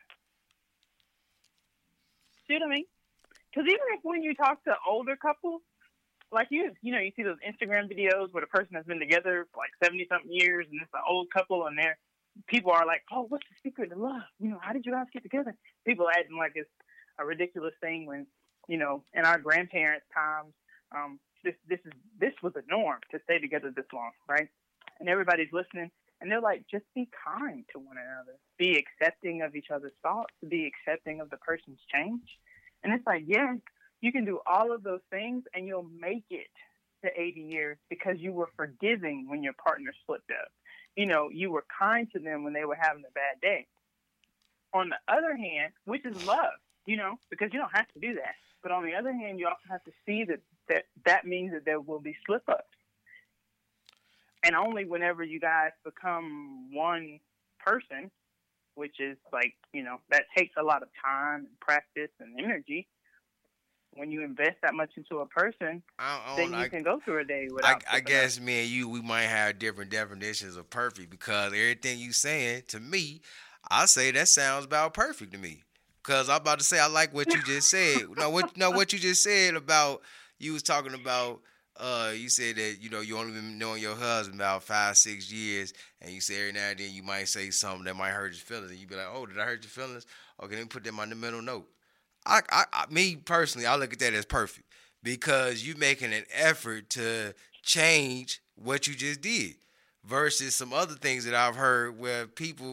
See what I mean? Because even if when you talk to older couples, like you see those Instagram videos where the person has been together for like 70 something years, and it's an old couple, and people are like, oh, what's the secret to love? How did you guys get together? People acting like it's a ridiculous thing when, in our grandparents' times, this was a norm to stay together this long, right? And everybody's listening, and they're like, just be kind to one another, be accepting of each other's thoughts, be accepting of the person's change. And it's like, yes, you can do all of those things, and you'll make it to 80 years because you were forgiving when your partner slipped up. You were kind to them when they were having a bad day. On the other hand, which is love, because you don't have to do that. But on the other hand, you also have to see that means that there will be slip-ups. And only whenever you guys become one person, which is like, that takes a lot of time and practice and energy. When you invest that much into a person, then you can go through a day without. I guess me and you, we might have different definitions of perfect because everything you saying to me, I say that sounds about perfect to me. Because I'm about to say I like what you just said. What you just said about you was talking about. You said that you only been knowing your husband about 5-6 years, and you say every now and then you might say something that might hurt his feelings, and you be like, "Oh, did I hurt your feelings? Okay, let me put them on the mental note." Me personally, I look at that as perfect because you making an effort to change what you just did versus some other things that I've heard where people,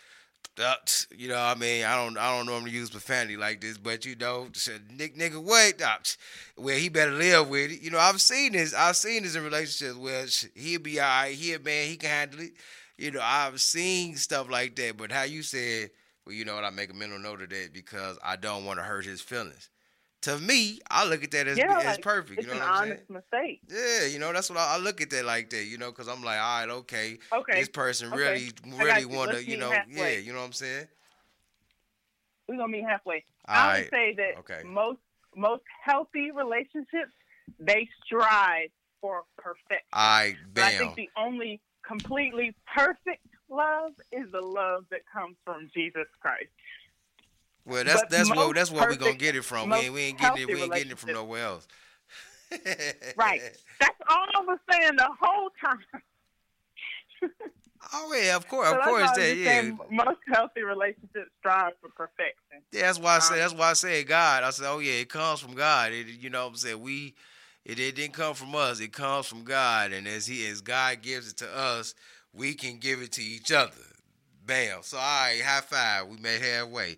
I don't normally use profanity like this, but nigga, what? Well, he better live with it. I've seen this in relationships where he'll be all right. He a man, he can handle it. I've seen stuff like that, but how you said, well, you know what? I make a mental note of that because I don't want to hurt his feelings. To me, I look at that as perfect. It's an honest mistake. Yeah, that's what I look at that like that. Because I'm like, all right, okay, this person really want to, you know what I'm saying? We're gonna meet halfway. I would say that most healthy relationships, they strive for perfection. Bam. But I think the only completely perfect love is the love that comes from Jesus Christ. Well, that's where we're gonna get it from. We ain't getting it from nowhere else. Right. That's all I was saying the whole time. Oh yeah, of course, Most healthy relationships strive for perfection. Yeah, that's why I said God. I said, oh yeah, it comes from God. You know what I'm saying? It didn't come from us. It comes from God, and as God gives it to us, we can give it to each other. Bam. So, all right, high five. We made halfway.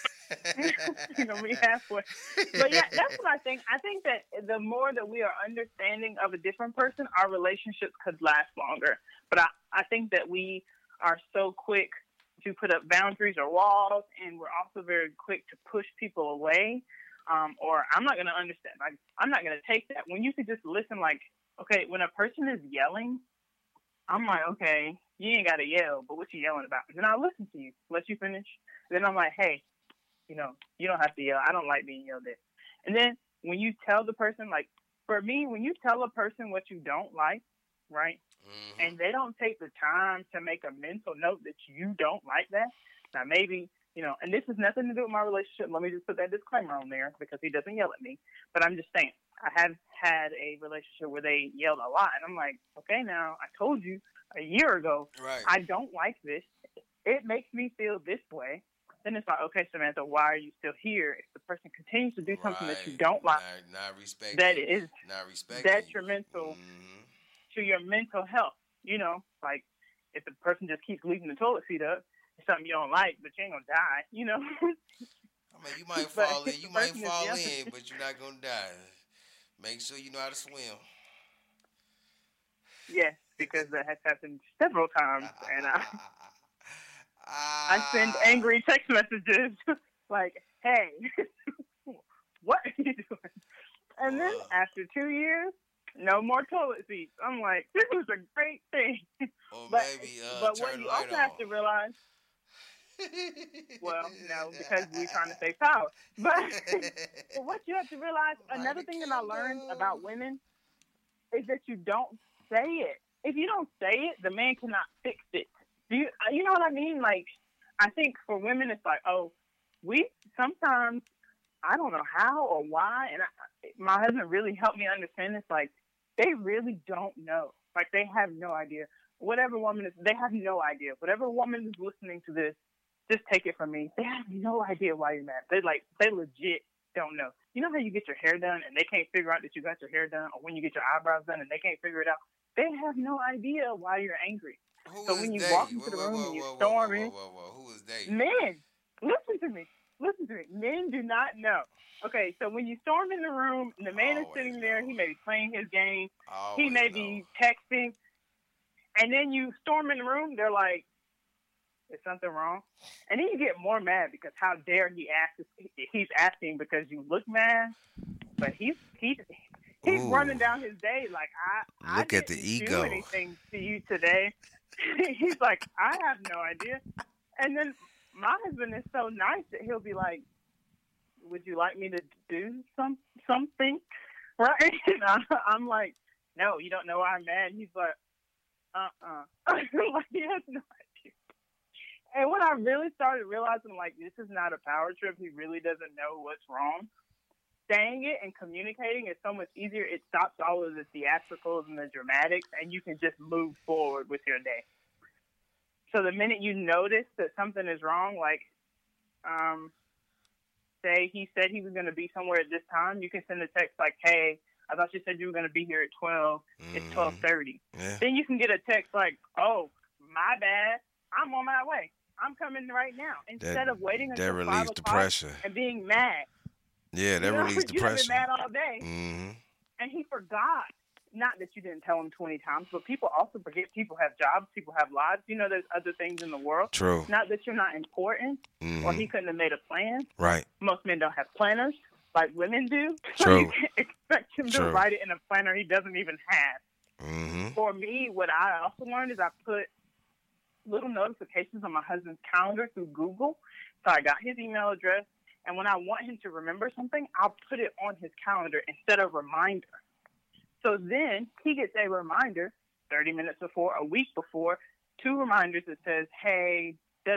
We halfway. But yeah, that's what I think. I think that the more that we are understanding of a different person, our relationships could last longer. But I think that we are so quick to put up boundaries or walls, and we're also very quick to push people away. Or I'm not going to understand. I'm not going to take that. When you could just listen, like, okay, when a person is yelling, I'm like, okay, you ain't got to yell, but what you yelling about? Then I'll listen to you, let you finish. Then I'm like, hey, you don't have to yell. I don't like being yelled at. And then when you tell the person, like, for me, when you tell a person what you don't like, right, and they don't take the time to make a mental note that you don't like that, now maybe, and this has nothing to do with my relationship. Let me just put that disclaimer on there because he doesn't yell at me. But I'm just saying, I have had a relationship where they yelled a lot. And I'm like, okay, now I told you a year ago, right, I don't like this. It makes me feel this way. Then it's like, okay, Samantha, why are you still here? If the person continues to do something that you don't like, that is detrimental to your mental health. Like if the person just keeps leaving the toilet seat up, it's something you don't like, but you ain't gonna die. I mean, you might fall in. You might fall in, but you're not gonna die. Make sure you know how to swim. Yes, because that has happened several times, and I send angry text messages like, hey, what are you doing? And then after 2 years, no more toilet seats. I'm like, this was a great thing. But what you also have to realize, well, no, because we're trying to save power. But what you have to realize, another thing that I learned about women is that you don't say it. If you don't say it, the man cannot fix it. You know what I mean? Like, I think for women, it's like, oh, we sometimes, I don't know how or why, and my husband really helped me understand this. Like, they really don't know. Like, they have no idea. Whatever woman is, they have no idea. Whatever woman is listening to this, just take it from me. They have no idea why you're mad. They legit don't know. You know how you get your hair done and they can't figure out that you got your hair done, or when you get your eyebrows done and they can't figure it out? They have no idea why you're angry. Who So is when you they? walk into the room and you storm in, Who is they? men, listen to me. Listen to me. Men do not know. Okay, so when you storm in the room and the man is sitting there, he may be playing his game, he may be texting, and then you storm in the room, they're like, is something wrong? And then you get more mad because how dare he's asking because you look mad, but he's running down his day like, I look at the didn't ego. do anything to you today. He's like, I have no idea. And then my husband is so nice that he'll be like, would you like me to do something? Right? And I'm like, no, you don't know why I'm mad. He's like, like, he has no idea. And when I really started realizing, like, this is not a power trip, he really doesn't know what's wrong, saying it and communicating is so much easier. It stops all of the theatricals and the dramatics, and you can just move forward with your day. So the minute you notice that something is wrong, like, say he said he was going to be somewhere at this time, you can send a text like, hey, I thought you said you were going to be here at 12. It's 12:30. Yeah. Then you can get a text like, oh, my bad. I'm on my way. I'm coming right now. Instead of waiting until 5 o'clock and being mad. Yeah, that relieves the pressure. You've been mad all day. Mm-hmm. And he forgot. Not that you didn't tell him 20 times, but people also forget. People have jobs. People have lives. You know, there's other things in the world. True. Not that you're not important, or he couldn't have made a plan. Right. Most men don't have planners like women do. True. So you can't expect him to write it in a planner he doesn't even have. Mm-hmm. For me, what I also learned is I put little notifications on my husband's calendar through Google. So I got his email address, and when I want him to remember something, I'll put it on his calendar instead of reminder. So then he gets a reminder 30 minutes before, a week before, 2 reminders that says, hey,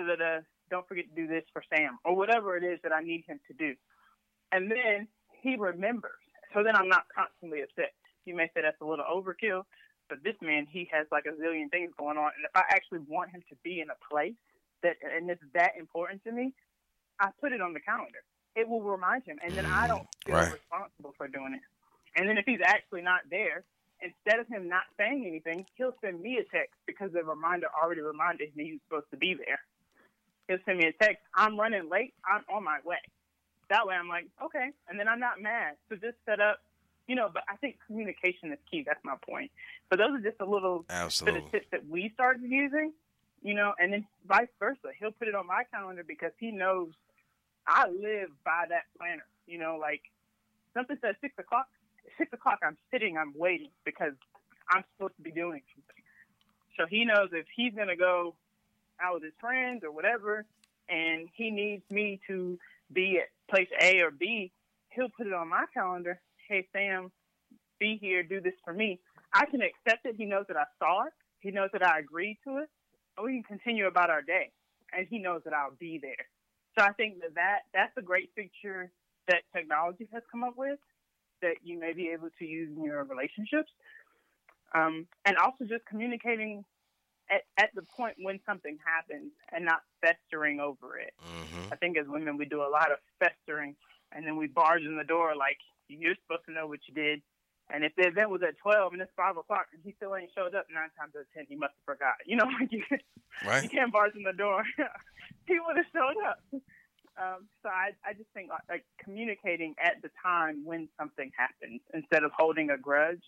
don't forget to do this for Sam, or whatever it is that I need him to do. And then he remembers. So then I'm not constantly upset. You may say that's a little overkill, but this man, he has like a zillion things going on. And if I actually want him to be in a place and it's that important to me, I put it on the calendar. It will remind him. And then I don't feel responsible for doing it. And then if he's actually not there, instead of him not saying anything, he'll send me a text because the reminder already reminded me he was supposed to be there. He'll send me a text, I'm running late, I'm on my way. That way I'm like, okay. And then I'm not mad. So just set up, but I think communication is key. That's my point. But those are just a little bit of tips that we started using, and then vice versa. He'll put it on my calendar because he knows I live by that planner. Like something says 6 o'clock. 6 o'clock, I'm sitting, I'm waiting because I'm supposed to be doing something. So he knows if he's going to go out with his friends or whatever, and he needs me to be at place A or B, he'll put it on my calendar. Hey, Sam, be here, do this for me. I can accept it. He knows that I saw it. He knows that I agreed to it. And we can continue about our day. And he knows that I'll be there. So I think that's a great feature that technology has come up with that you may be able to use in your relationships. And also just communicating at the point when something happens and not festering over it. Mm-hmm. I think as women, we do a lot of festering, and then we barge in the door like, you're supposed to know what you did. And if the event was at 12 and it's 5 o'clock and he still ain't showed up, 9 times out of 10, he must have forgot. You can't barge in the door. He would have showed up. So I just think like communicating at the time when something happens instead of holding a grudge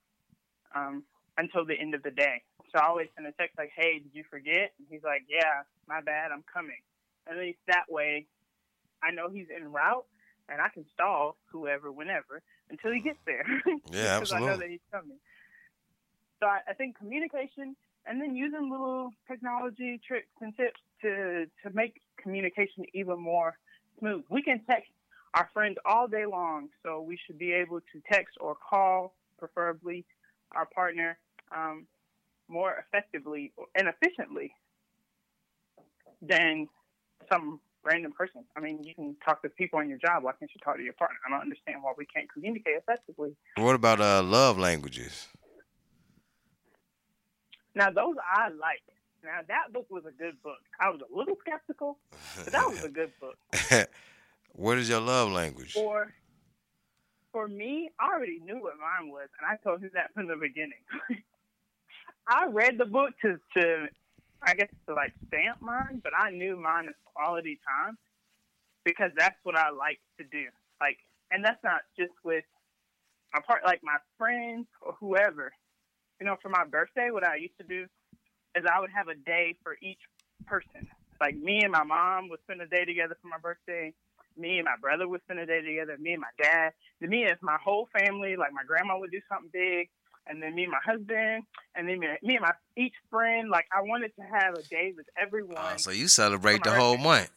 until the end of the day. So I always send a text like, hey, did you forget? And he's like, yeah, my bad, I'm coming. At least that way I know he's en route and I can stall whoever, whenever, until he gets there. Yeah, because absolutely. I know that he's coming. So I think communication and then using little technology tricks and tips to make communication even more smooth. We can text our friends all day long, so we should be able to text or call, preferably, our partner more effectively and efficiently than some random person. I mean, you can talk to people on your job. Why can't you talk to your partner? I don't understand why we can't communicate effectively. What about love languages? Now, those I like. Now, that book was a good book. I was a little skeptical, but that was a good book. What is your love language? For me, I already knew what mine was, and I told him that from the beginning. I read the book to I guess to like stamp mine, but I knew mine is quality time because that's what I like to do. Like, and that's not just with my like my friends or whoever. You know, for my birthday, what I used to do is I would have a day for each person. Like me and my mom would spend a day together for my birthday. Me and my brother would spend a day together. Me and my dad. Then me and my whole family, like my grandma would do something big. And then me and my husband. And then me and my each friend. Like I wanted to have a day with everyone. So you celebrate the whole month.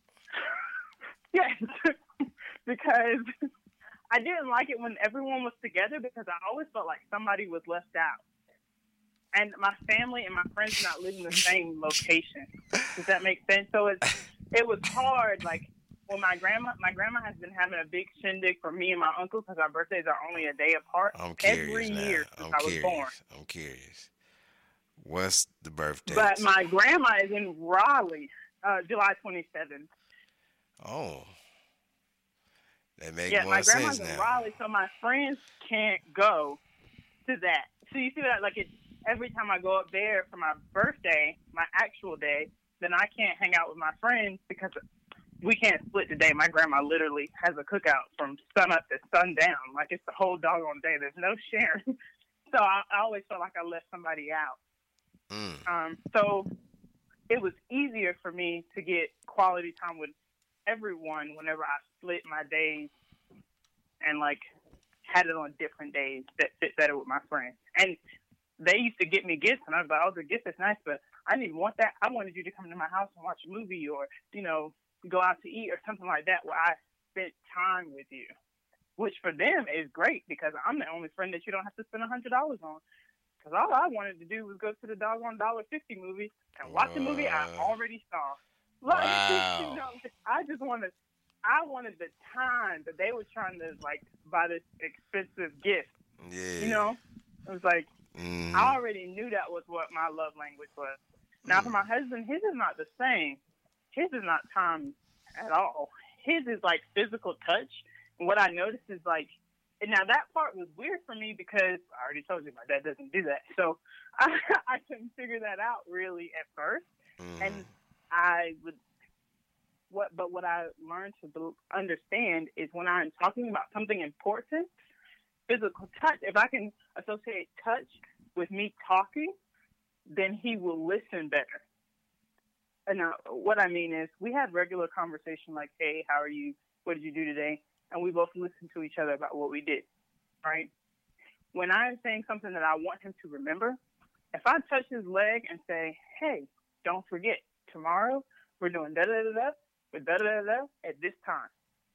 Yes. Because I didn't like it when everyone was together because I always felt like somebody was left out. And my family and my friends not live in the same location. Does that make sense? So it was hard. Like, well, my grandma has been having a big shindig for me and my uncle because our birthdays are only a day apart. I'm curious every now. year since I was born. I'm curious. What's the birthday? But my grandma is in Raleigh, July 27th. Oh. That makes more my sense grandma's now. in Raleigh, so my friends can't go to that. So you see that, like, every time I go up there for my birthday, my actual day, then I can't hang out with my friends because we can't split the day. My grandma literally has a cookout from sun up to sundown. Like, it's the whole doggone day. There's no sharing. So I always felt like I left somebody out. So it was easier for me to get quality time with everyone whenever I split my days and, like, had it on different days that fit better with my friends. And they used to get me gifts, and I was like, oh, the gift is nice, but I didn't even want that. I wanted you to come to my house and watch a movie or, you know, go out to eat or something like that where I spent time with you, which for them is great because I'm the only friend that you don't have to spend $100 on. Because all I wanted to do was go to the doggone $1.50 movie and watch a movie I already saw. Like, wow. You know, I wanted the time that they were trying to, like, buy this expensive gift. Yeah. You know? It was like, I already knew that was what my love language was. Now, for my husband, his is not the same. His is not time at all. His is, like, physical touch. And what I noticed is, like, and now that part was weird for me because I already told you my dad doesn't do that. So I couldn't figure that out really at first. And what I learned to understand is when I'm talking about something important, physical touch, if I can associate touch with me talking, then he will listen better. And now what I mean is we have regular conversation like, hey, how are you? What did you do today? And we both listen to each other about what we did, right? When I'm saying something that I want him to remember, if I touch his leg and say, hey, don't forget, tomorrow we're doing da-da-da-da with da-da-da-da at this time.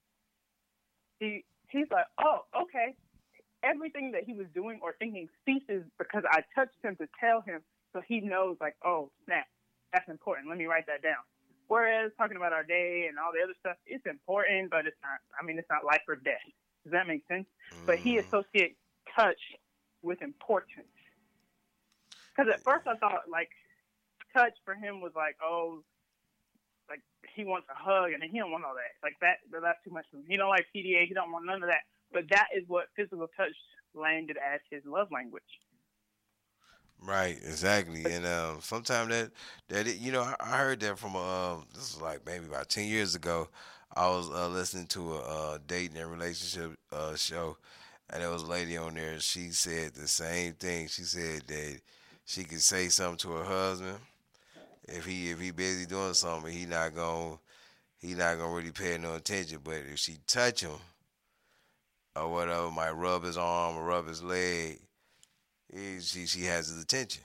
He's like, oh, okay. Everything that he was doing or thinking ceases because I touched him to tell him so he knows, like, oh, snap, that's important. Let me write that down. Whereas talking about our day and all the other stuff, it's important, but it's not life or death. Does that make sense? But he associates touch with importance. Because at first I thought, like, touch for him was like, oh, like, he wants a hug, and he don't want all that. Like, that's too much for him. He don't like PDA. He don't want none of that. But that is what physical touch landed as his love language. Right, exactly, and sometimes I heard that from this was like maybe about 10 years ago. I was listening to a dating and relationship show, and there was a lady on there. She said the same thing. She said that she could say something to her husband if he busy doing something, he not gonna really pay no attention. But if she touch him or whatever, might rub his arm or rub his leg. She has his attention.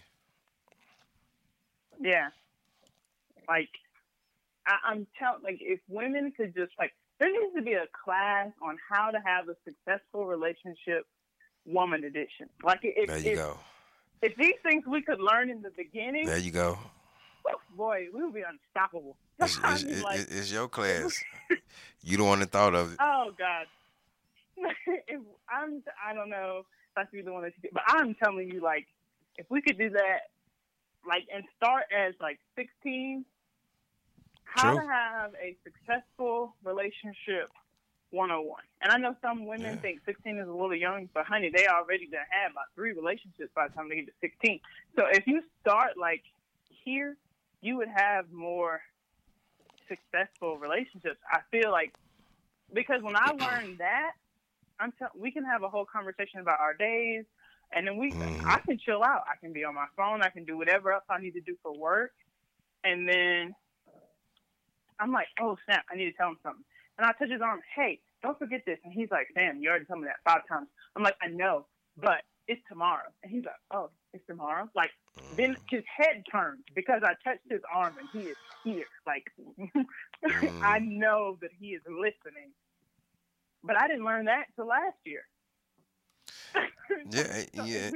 Yeah. Like, I'm telling, like, if women could just, like, there needs to be a class on how to have a successful relationship, woman edition. Like, There you go. If these things we could learn in the beginning. There you go. boy, we would be unstoppable. It's, I mean, like, it's your class. You the one that thought of it. oh God, if I don't know if I should be the one that you did, but I'm telling you, like, if we could do that, like, and start as like 16, how True. to have a successful relationship 101. And I know some women Yeah. think 16 is a little young, but honey, they already done had about 3 relationships by the time they get to 16. So if you start like here, you would have more successful relationships. I feel like, because when I learned that, we can have a whole conversation about our days, and then I can chill out. I can be on my phone. I can do whatever else I need to do for work, and then I'm like, oh snap, I need to tell him something. And I touch his arm, hey, don't forget this. And he's like, Sam, you already told me that 5 times. I'm like, I know, but it's tomorrow. And he's like, oh, it's tomorrow? Like, then his head turns because I touched his arm and he is here. Like, I know that he is listening. But I didn't learn that till last year. Yeah, So yeah.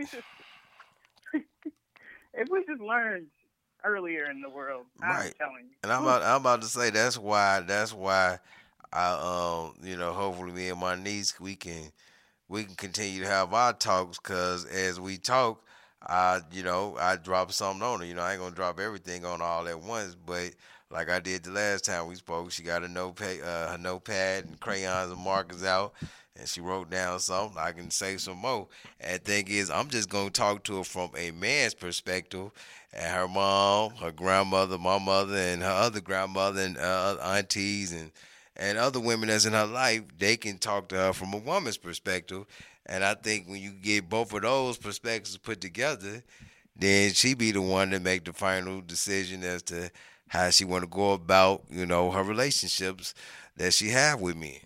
if we just learned earlier in the world, I'm Right. telling you. And I'm about to say that's why I hopefully me and my niece we can continue to have our talks, because as we talk, I drop something on her. I ain't gonna drop everything on her all at once, but like I did the last time we spoke, she got her notepad and crayons and markers out, and she wrote down something. I can say some more. And the thing is, I'm just gonna talk to her from a man's perspective, and her mom, her grandmother, my mother, and her other grandmother, and aunties, and other women that's in her life, they can talk to her from a woman's perspective. And I think when you get both of those perspectives put together, then she be the one that make the final decision as to how she want to go about, her relationships that she have with me.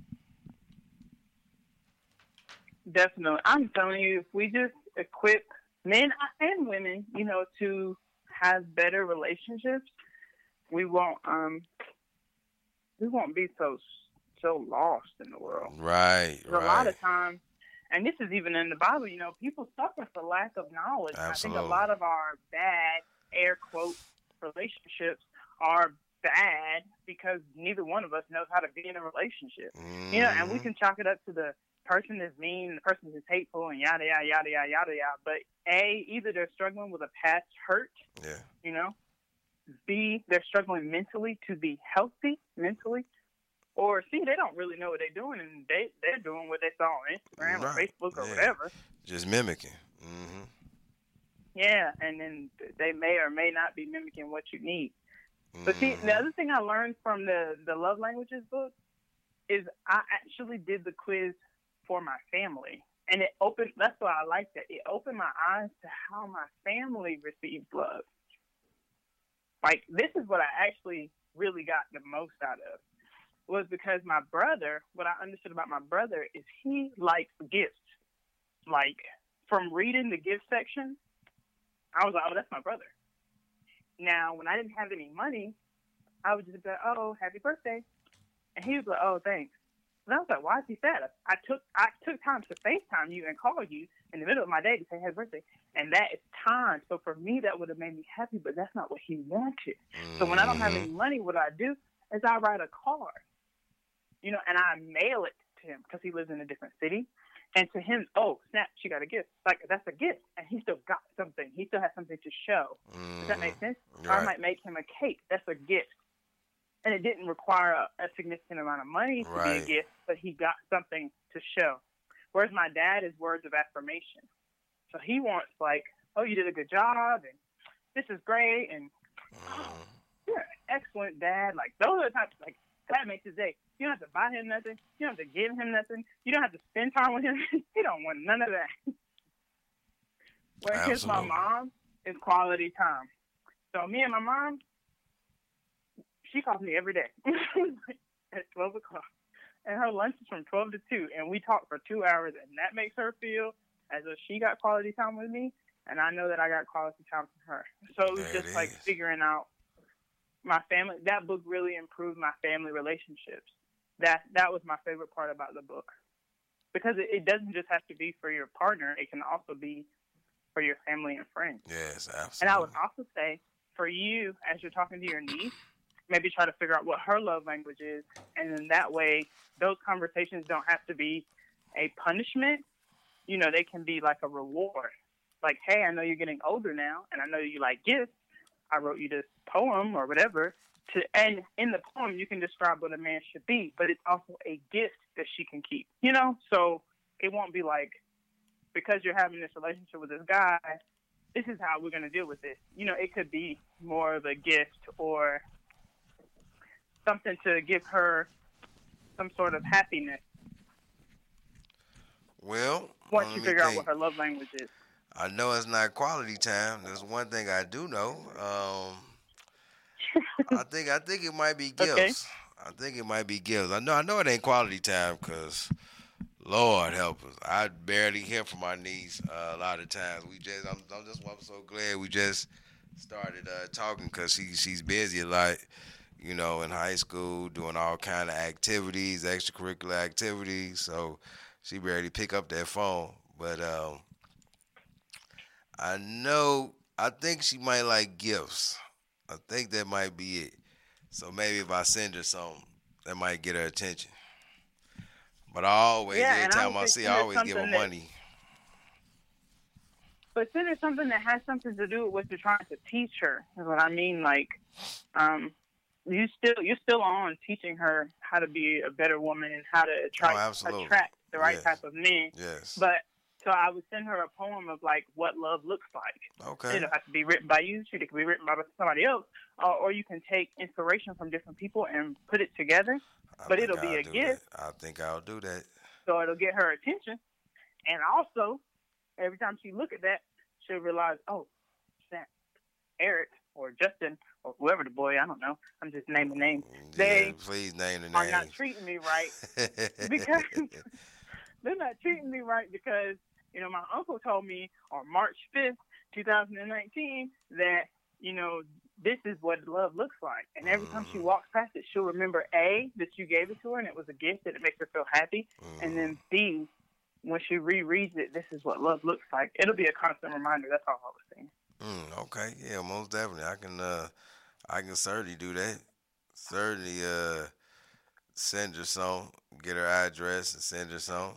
Definitely. I'm telling you, if we just equip men and women, to have better relationships, we won't be so lost in the world. Right, 'Cause a lot right. of times, and this is even in the Bible, people suffer for lack of knowledge. I think a Absolutely. lot of our bad, air quote, relationships are bad because neither one of us knows how to be in a relationship. And we can chalk it up to the person is mean, the person is hateful, and yada, yada, yada, yada, yada, yada. But either they're struggling with a past hurt, Yeah. B, they're struggling mentally to be healthy mentally, or C, they don't really know what they're doing, and they're doing what they saw on Instagram or Right. Facebook or Yeah. whatever. Just mimicking. Yeah, and then they may or may not be mimicking what you need. But see, the other thing I learned from the Love Languages book is I actually did the quiz for my family. And that's why I liked it. It opened my eyes to how my family receives love. Like, this is what I actually really got the most out of, was because my brother, what I understood about my brother is he likes gifts. Like, from reading the gift section, I was like, oh, that's my brother. Now, when I didn't have any money, I would just be like, oh, happy birthday. And he was like, oh, thanks. And I was like, why is he sad? I took time to FaceTime you and call you in the middle of my day to say happy birthday. And that is time. So for me, that would have made me happy, but that's not what he wanted. So when I don't have any money, what I do is I write a card, and I mail it to him because he lives in a different city. And to him, oh, snap, she got a gift. Like, that's a gift. And he still got something. He still has something to show. Does that make sense? Right. Or I might make him a cake. That's a gift. And it didn't require a significant amount of money to be a gift, but he got something to show. Whereas my dad is words of affirmation. So he wants, like, oh, you did a good job, and this is great, and oh, you're an excellent dad. Like, those are the types, like, that makes his day. You don't have to buy him nothing. You don't have to give him nothing. You don't have to spend time with him. He don't want none of that. Whereas my mom is quality time. So me and my mom, she calls me every day at 12 o'clock. And her lunch is from 12 to 2. And we talk for 2 hours. And that makes her feel as if she got quality time with me. And I know that I got quality time from her. So it was just like figuring out my family. That book really improved my family relationships. That was my favorite part about the book. Because it doesn't just have to be for your partner. It can also be for your family and friends. Yes, absolutely. And I would also say for you, as you're talking to your niece, maybe try to figure out what her love language is, and then that way, those conversations don't have to be a punishment. You know, they can be like a reward. Like, hey, I know you're getting older now, and I know you like gifts. I wrote you this poem or whatever. And in the poem, you can describe what a man should be, but it's also a gift that she can keep. You know, so it won't be like, because you're having this relationship with this guy, this is how we're going to deal with this. You know, it could be more of a gift or something to give her some sort of happiness Well, once let you me figure out think. what her love language is. I know it's not quality time. There's one thing I do know. I think it might be Okay. gifts. I think it might be gifts. I know it ain't quality time because Lord help us. I barely hear from my niece a lot of times. I'm so glad we just started talking because she's busy a lot. You know, in high school, doing all kind of activities, extracurricular activities. So she barely pick up that phone. But I think she might like gifts. I think that might be it. So maybe if I send her something, that might get her attention. But Yeah, every and I time would I say see, I send her always give her something that, money. but send her something that has something to do with what you're trying to teach her. Is what I mean. Like, um, you're still on teaching her how to be a better woman and how to Oh, absolutely. attract the right Yes. type of men. Yes. But so I would send her a poem of like what love looks like. Okay. It don't have to be written by you. It can be written by somebody else, or you can take inspiration from different people and put it together. I But think it'll be I'll a do gift, that. I think I'll do that. so it'll get her attention. And also, every time she look at that, she'll realize, oh, snap, Eric or Justin or whoever the boy, I don't know. I'm just naming names. Yeah, They please name the are not names. treating me right because they're not treating me right because, you know, my uncle told me on March 5th, 2019, that, you know, this is what love looks like. And every time she walks past it, she'll remember A, that you gave it to her and it was a gift and it makes her feel happy. And then B, when she rereads it, this is what love looks like. It'll be a constant reminder. That's all I was saying. Okay, yeah, most definitely. I can certainly do that. Certainly send her some, get her address and send her some.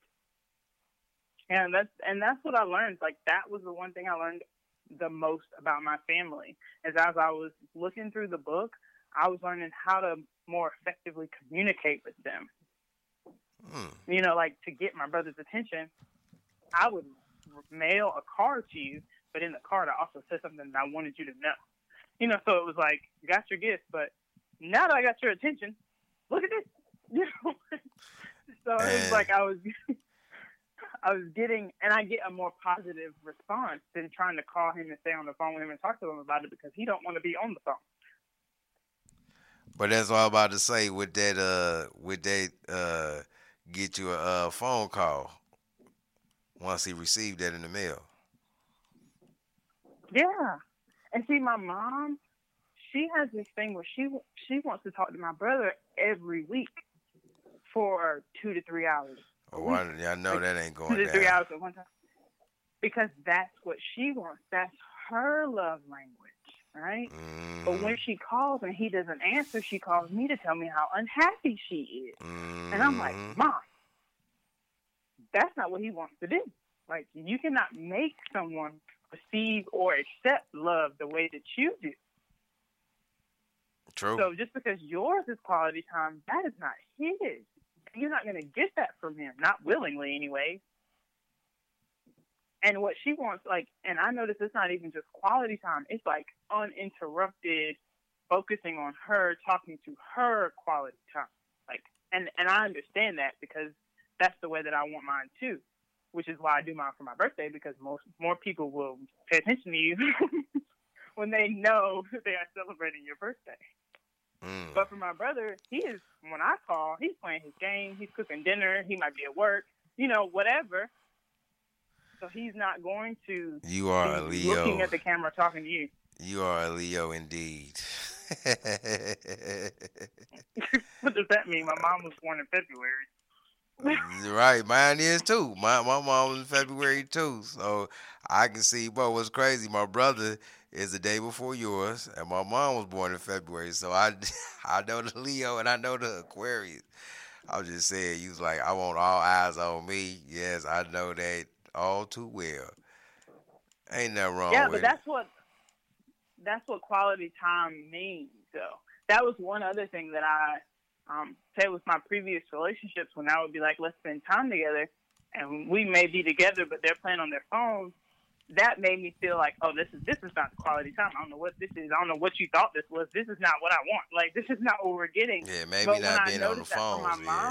And that's what I learned. Like, that was the one thing I learned the most about my family. Is as I was looking through the book, I was learning how to more effectively communicate with them. You know, like, to get my brother's attention, I would mail a card to you, but in the card I also said something that I wanted you to know. You know, so it was like, got your gift, but now that I got your attention, look at this. You know, so it was like I was getting, and I get a more positive response than trying to call him and stay on the phone with him and talk to him about it because he don't want to be on the phone. But that's what I'm about to say. Would that get you a phone call once he received that in the mail? Yeah, and see, my mom, she has this thing where she wants to talk to my brother every week for 2 to 3 hours. Oh, I know like, that ain't going 2 to 3 down. hours at one time. Because that's what she wants. That's her love language, right? But when she calls and he doesn't answer, she calls me to tell me how unhappy she is. And I'm like, Mom, that's not what he wants to do. Like, you cannot make someone receive or accept love the way that you do. True. So just because yours is quality time, that is not his. You're not going to get that from him, not willingly anyway. And what she wants, like, and I notice it's not even just quality time. It's like uninterrupted, focusing on her, talking to her quality time. Like, and I understand that because that's the way that I want mine too, which is why I do mine for my birthday, because more people will pay attention to you when they know that they are celebrating your birthday. But for my brother, when I call, he's playing his game, he's cooking dinner, he might be at work, you know, whatever. So he's not going to You are a Leo. Looking at the camera talking to you. You are a Leo indeed. What does that mean? My mom was born in February. Right, mine is too. My mom was in February too, so I can see. But what's crazy, my brother is the day before yours, and my mom was born in February, so I I know the Leo and I know the Aquarius. I was just saying, you was like, I want all eyes on me. Yes, I know that all too well. Ain't nothing wrong Yeah, but with it. that's what quality time means. So that was one other thing that I said with my previous relationships when I would be like, let's spend time together, and we may be together, but they're playing on their phone. That made me feel like, oh, this is not quality time. I don't know what this is. I don't know what you thought this was. This is not what I want. Like, this is not what we're getting. Yeah, maybe But when not I being on the noticed that from my phones. Yeah. mom,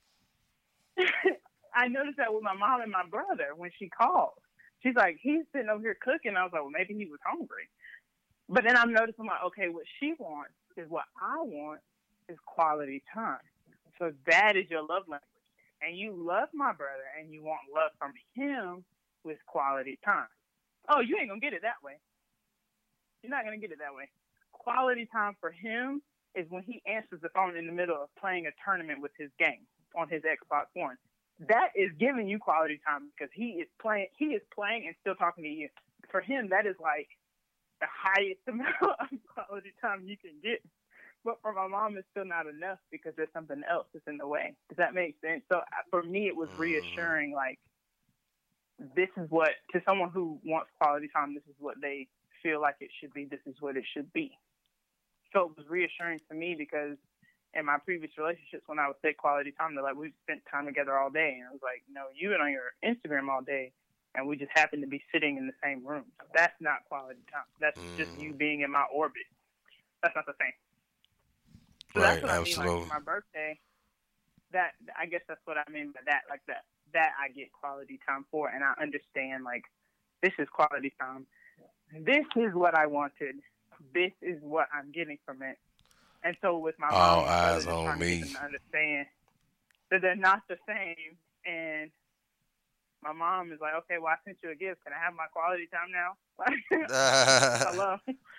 I noticed that with my mom and my brother when she called. She's like, he's sitting over here cooking. I was like, well, maybe he was hungry. But then I'm noticing, like, okay, what she wants is what I want is quality time. So that is your love language. And you love my brother and you want love from him with quality time. Oh, you ain't going to get it that way. You're not going to get it that way. Quality time for him is when he answers the phone in the middle of playing a tournament with his game on his Xbox One. That is giving you quality time because he is playing and still talking to you. For him, that is like the highest amount of quality time you can get. But for my mom, it's still not enough because there's something else that's in the way. Does that make sense? So for me, it was reassuring, like, this is what, to someone who wants quality time, this is what they feel like it should be. This is what it should be. So it was reassuring to me because in my previous relationships, when I would say quality time, they're like, we've spent time together all day. And I was like, no, you've been on your Instagram all day, and we just happen to be sitting in the same room. That's not quality time. That's just you being in my orbit. That's not the same. So Right, that's what absolutely. I mean, like, for my birthday, that, I guess that's what I mean by that, like that I get quality time for, and I understand, like, this is quality time. This is what I wanted. This is what I'm getting from it. And so with my All mom and my brother, eyes just on trying to me. get them to understand that they're not the same. And my mom is like, okay, well, I sent you a gift. Can I have my quality time now? Hello.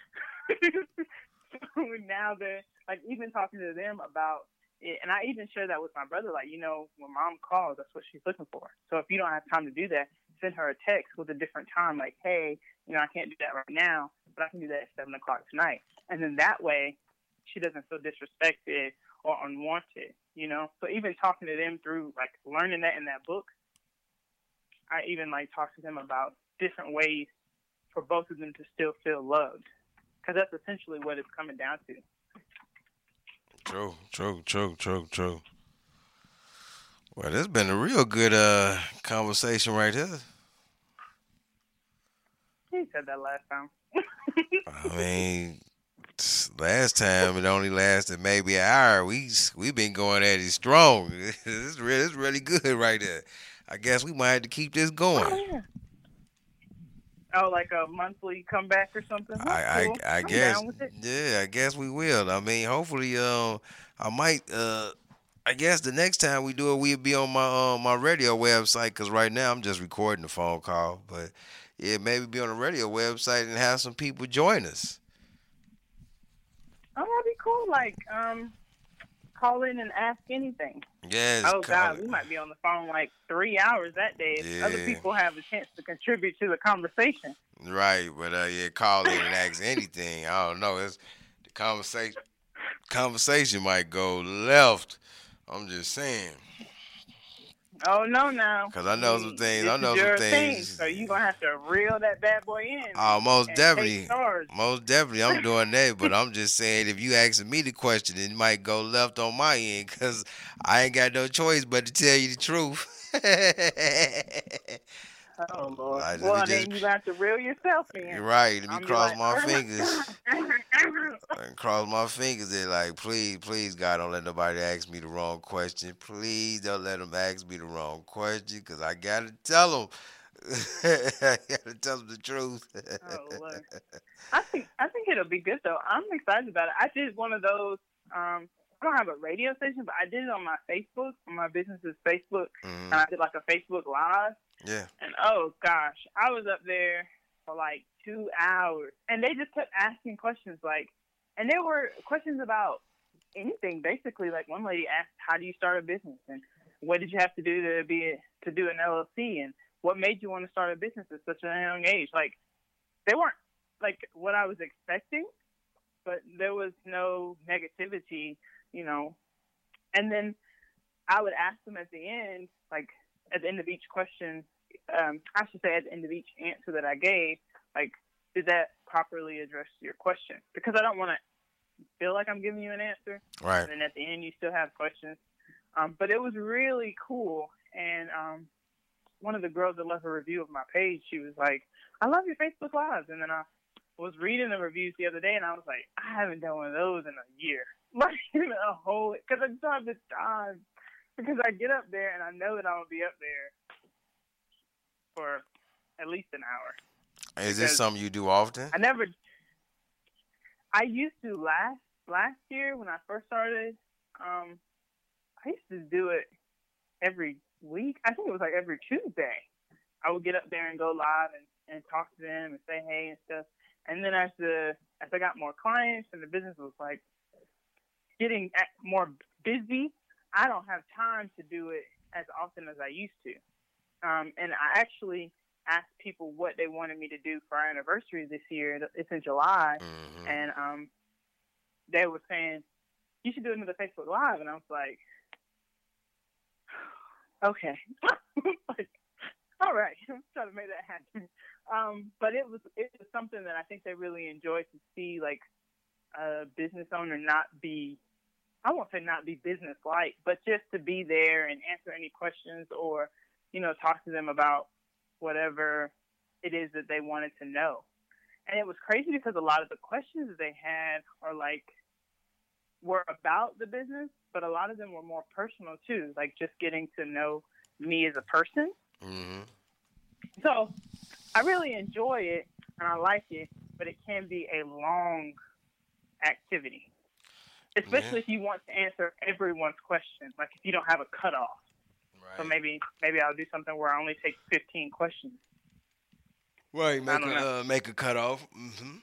Now they're like, even talking to them about it, and I even share that with my brother. Like, when mom calls, that's what she's looking for. So if you don't have time to do that, send her a text with a different time. Like, hey, I can't do that right now, but I can do that at 7:00 tonight. And then that way, she doesn't feel disrespected or unwanted. So even talking to them through like learning that in that book, I even like talk to them about different ways for both of them to still feel loved. Because that's essentially what it's coming down to. True. Well, this has been a real good conversation right here. He said that last time. I mean, last time it only lasted maybe an hour. We've been going at it strong. It's really good right there. I guess we might have to keep this going. Oh, yeah. Oh, like a monthly comeback or something? That's cool. I I'm guess, down with it. yeah, I guess we will. I mean, hopefully, I might, I guess the next time we do it, we'll be on my radio website because right now I'm just recording the phone call. But yeah, maybe be on the radio website and have some people join us. Oh, that'd be cool. Like, call in and ask anything. Yes. Oh, God, we might be on the phone like 3 hours that day if other people have a chance to contribute to the conversation. Right, but yeah, call in and ask anything. I don't know. It's the conversation might go left. I'm just saying. Oh, no, now. Because I know some things. This is your thing, so you're going to have to reel that bad boy in. Oh, most definitely. Take charge. Most definitely. I'm doing that, but I'm just saying if you asking me the question, it might go left on my end because I ain't got no choice but to tell you the truth. Oh, Lord. Well, then you have to reel yourself in. You're right. Let me cross my fingers. fingers. Cross my fingers. They're like, please, God, don't let nobody ask me the wrong question. Please don't let them ask me the wrong question because I got to tell them. I got to tell them the truth. Oh, Lord. I think it'll be good, though. I'm excited about it. I did one of those. I don't have a radio station, but I did it on my Facebook, on my business's Facebook. Mm-hmm. And I did like a Facebook Live. Yeah. And oh gosh, I was up there for like 2 hours, and they just kept asking questions and there were questions about anything basically. Like one lady asked, "How do you start a business?" and "What did you have to do to do an LLC?" and "What made you want to start a business at such a young age?" Like they weren't like what I was expecting, but there was no negativity, you know. And then I would ask them at the end, like at the end of each question, I should say at the end of each answer that I gave, like, did that properly address your question? Because I don't want to feel like I'm giving you an answer. Right. And then at the end, you still have questions. But it was really cool. And one of the girls that left a review of my page, she was like, I love your Facebook Lives. And then I was reading the reviews the other day, and I was like, I haven't done one of those in a year. Like, in a whole, because I just don't have the time. Because I get up there, and I know that I'm going to be up there for at least an hour. Is this something you do often? I used to last year when I first started. I used to do it every week. I think it was like every Tuesday. I would get up there and go live and talk to them and say hey and stuff. And then as I got more clients and the business was like getting more busy, I don't have time to do it as often as I used to. And I actually asked people what they wanted me to do for our anniversary this year. It's in July. Mm-hmm. And they were saying, you should do another Facebook Live. And I was like, okay. Like, all right. I'm trying to make that happen. But it was something that I think they really enjoyed to see, like, a business owner not be, I won't say not be business-like, but just to be there and answer any questions or, you know, talk to them about whatever it is that they wanted to know. And it was crazy because a lot of the questions that they had were about the business, but a lot of them were more personal too, like just getting to know me as a person. Mm-hmm. So I really enjoy it and I like it, but it can be a long activity, especially if you want to answer everyone's question. Like if you don't have a cutoff. Right. So maybe I'll do something where I only take 15 questions. Right, make a cutoff. Mm-hmm.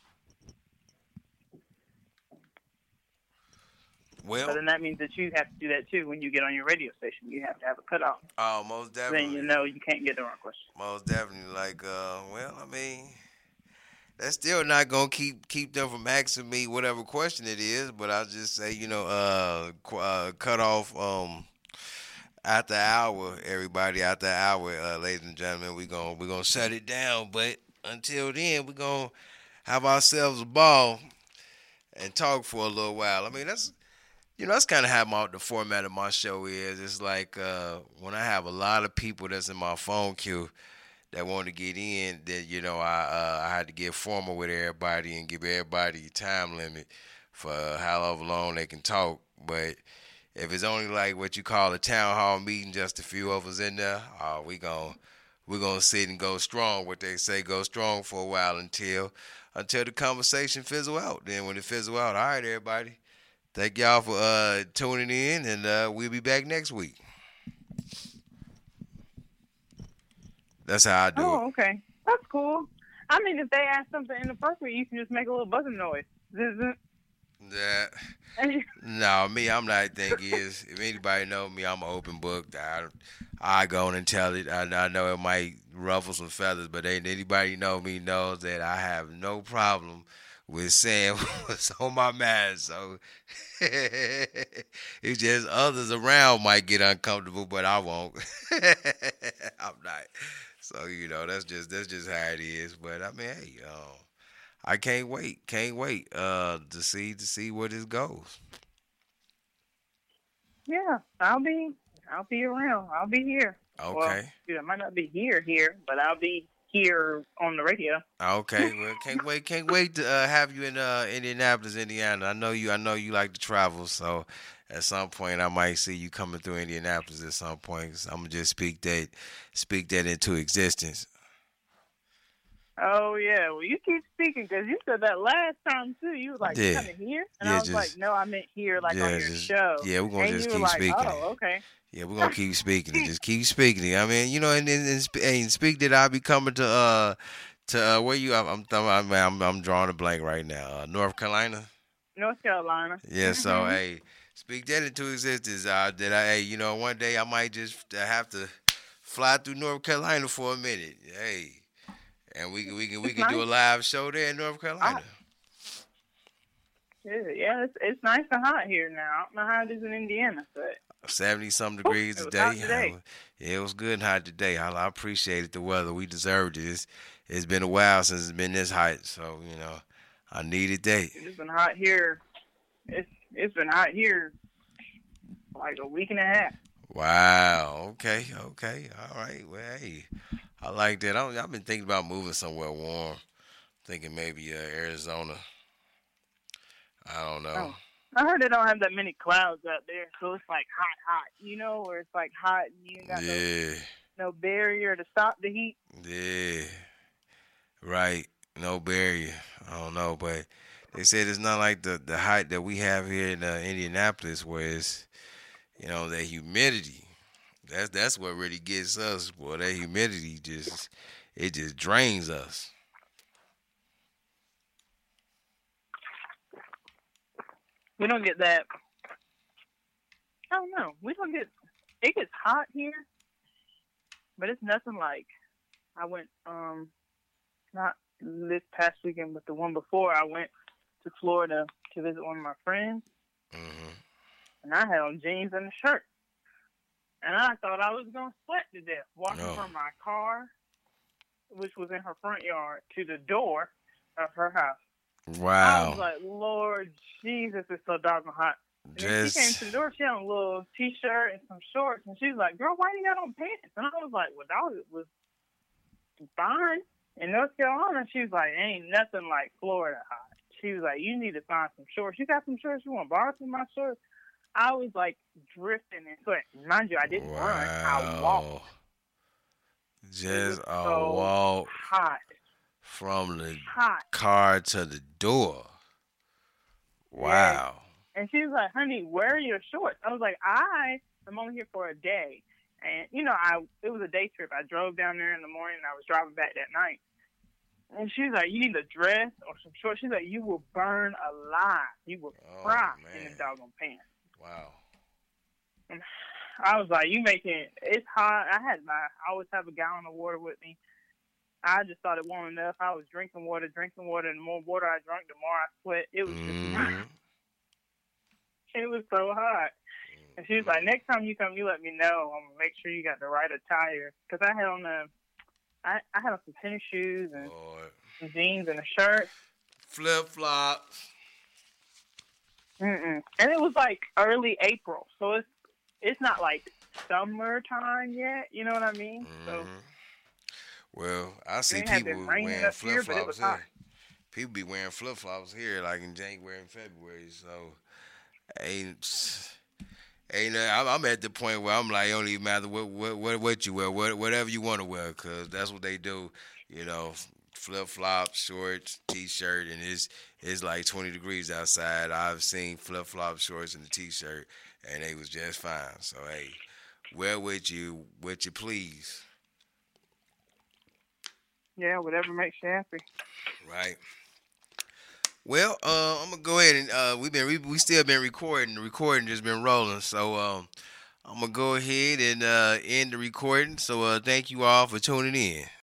Well, so then that means that you have to do that too when you get on your radio station. You have to have a cutoff. Oh, most definitely. Then you know you can't get the wrong question. Most definitely. Like, well, I mean, that's still not gonna keep them from asking me whatever question it is. But I'll just say, you know, cut off after hour, everybody. After hour, ladies and gentlemen, we're gonna shut it down. But until then, we're gonna have ourselves a ball and talk for a little while. I mean, that's kind of how the format of my show is. It's like when I have a lot of people that's in my phone queue that want to get in, that, you know, I had to get formal with everybody and give everybody a time limit for however long they can talk. But if it's only like what you call a town hall meeting, just a few of us in there, we're gonna sit and go strong. What they say, go strong for a while until the conversation fizzle out. Then when it fizzle out, all right, everybody. Thank y'all for tuning in, and we'll be back next week. That's how I do it. Oh, okay. That's cool. I mean, if they ask something inappropriate, you can just make a little buzzing noise. Yeah. No, me, I'm not. Thing is, if anybody know me, I'm an open book. I go and tell it. I know it might ruffle some feathers, but ain't anybody know me knows that I have no problem with saying what's on my mind. So it's just others around might get uncomfortable, but I won't. I'm not. So, you know, that's just how it is. But I mean, hey, I can't wait to see where this goes. Yeah, I'll be around. I'll be here. Okay. Well, dude, I might not be here, but I'll be here on the radio. Okay. Well, can't wait to have you in Indianapolis, Indiana. I know you like to travel, so at some point I might see you coming through Indianapolis at some point. So I'm gonna just speak that into existence. Oh, yeah. Well, you keep speaking because you said that last time, too. You were like, coming here? And I was like, no, I meant here, like on your show. Yeah, we're going to just keep like, speaking. Oh, okay. Yeah, we're going to keep speaking it. Just keep speaking it. I mean, you know, and speak that I'll be coming to where you, I'm drawing a blank right now. North Carolina? North Carolina. Yeah, so, hey, speak that into existence. You know, one day I might just have to fly through North Carolina for a minute. Hey. And we It's can do nice. a live show there in North I, Carolina. yeah, it's nice and hot here now. I don't know how it is in Indiana, but 70 some whew, degrees it was hot today. today. Yeah, it was good and hot today. I appreciated the weather. We deserved it. It's been a while since it's been this hot, so I needed that. It's been hot here. It's been hot here like a week and a half. Wow. Okay. Okay. All right. Well, hey, I like that. I've been thinking about moving somewhere warm. Thinking maybe Arizona. I don't know. Oh, I heard they don't have that many clouds out there, so it's like hot, where it's like hot and you ain't got Yeah. no barrier to stop the heat. Yeah. Right. No barrier. I don't know, but they said it's not like the height that we have here in Indianapolis, where it's that humidity. That's what really gets us, boy. That humidity just drains us. We don't get that. I don't know. We don't get. It gets hot here, but it's nothing like. I went not this past weekend, but the one before. I went to Florida to visit one of my friends, Hmm. and I had on jeans and a shirt, and I thought I was gonna sweat to death walking Oh. from my car, which was in her front yard, to the door of her house. I was Wow. like, Lord Jesus, it's so doggone hot. And then she came to the door. She had a little T-shirt and some shorts, and she was like, "Girl, why you got on pants?" And I was like, "Well, dog, it was fine in North Carolina." She was like, "Ain't nothing like Florida hot." She was like, "You need to find some shorts. You got some shorts? You want to borrow some of my shorts?" I was like drifting and sweating. Mind you, I didn't run. I walked. Wow. It Just was a so walk hot, from the hot. car to the door. Yes. Wow. And she was like, "Honey, where are your shorts?" I was like, I'm only here for a day. And, it was a day trip. I drove down there in the morning and I was driving back that night. And she was like, "You need a dress or some shorts." She's like, "You will burn alive. You will Oh, fry in man. the doggone pants." Wow. And I was like, it's hot. I always have a gallon of water with me. I just thought it wasn't enough. I was drinking water, and the more water I drank, the more I sweat. It was Hmm. just, it was so hot. And she was like, "Next time you come, you let me know. I'm gonna make sure you got the right attire." Because I had on I had on some tennis shoes and Lord. some jeans and a shirt. Flip flops. And it was like early April, so it's not like summertime yet. You know what I mean? So Hmm. Well, I it see ain't had people been raining wearing up flip here, but it was flops hot. here. People be wearing flip flops here, like in January and February. So, I'm at the point where I'm like, it don't even matter what you wear, whatever you want to wear, cause that's what they do. Flip flops, shorts, t-shirt, and it's like 20 degrees outside. I've seen flip flop shorts and a t-shirt, and they was just fine. So hey, wear what you please, Yeah, whatever makes you happy. right? Well, I'm gonna go ahead and we still been recording. The recording just been rolling, so I'm gonna go ahead and end the recording. So thank you all for tuning in.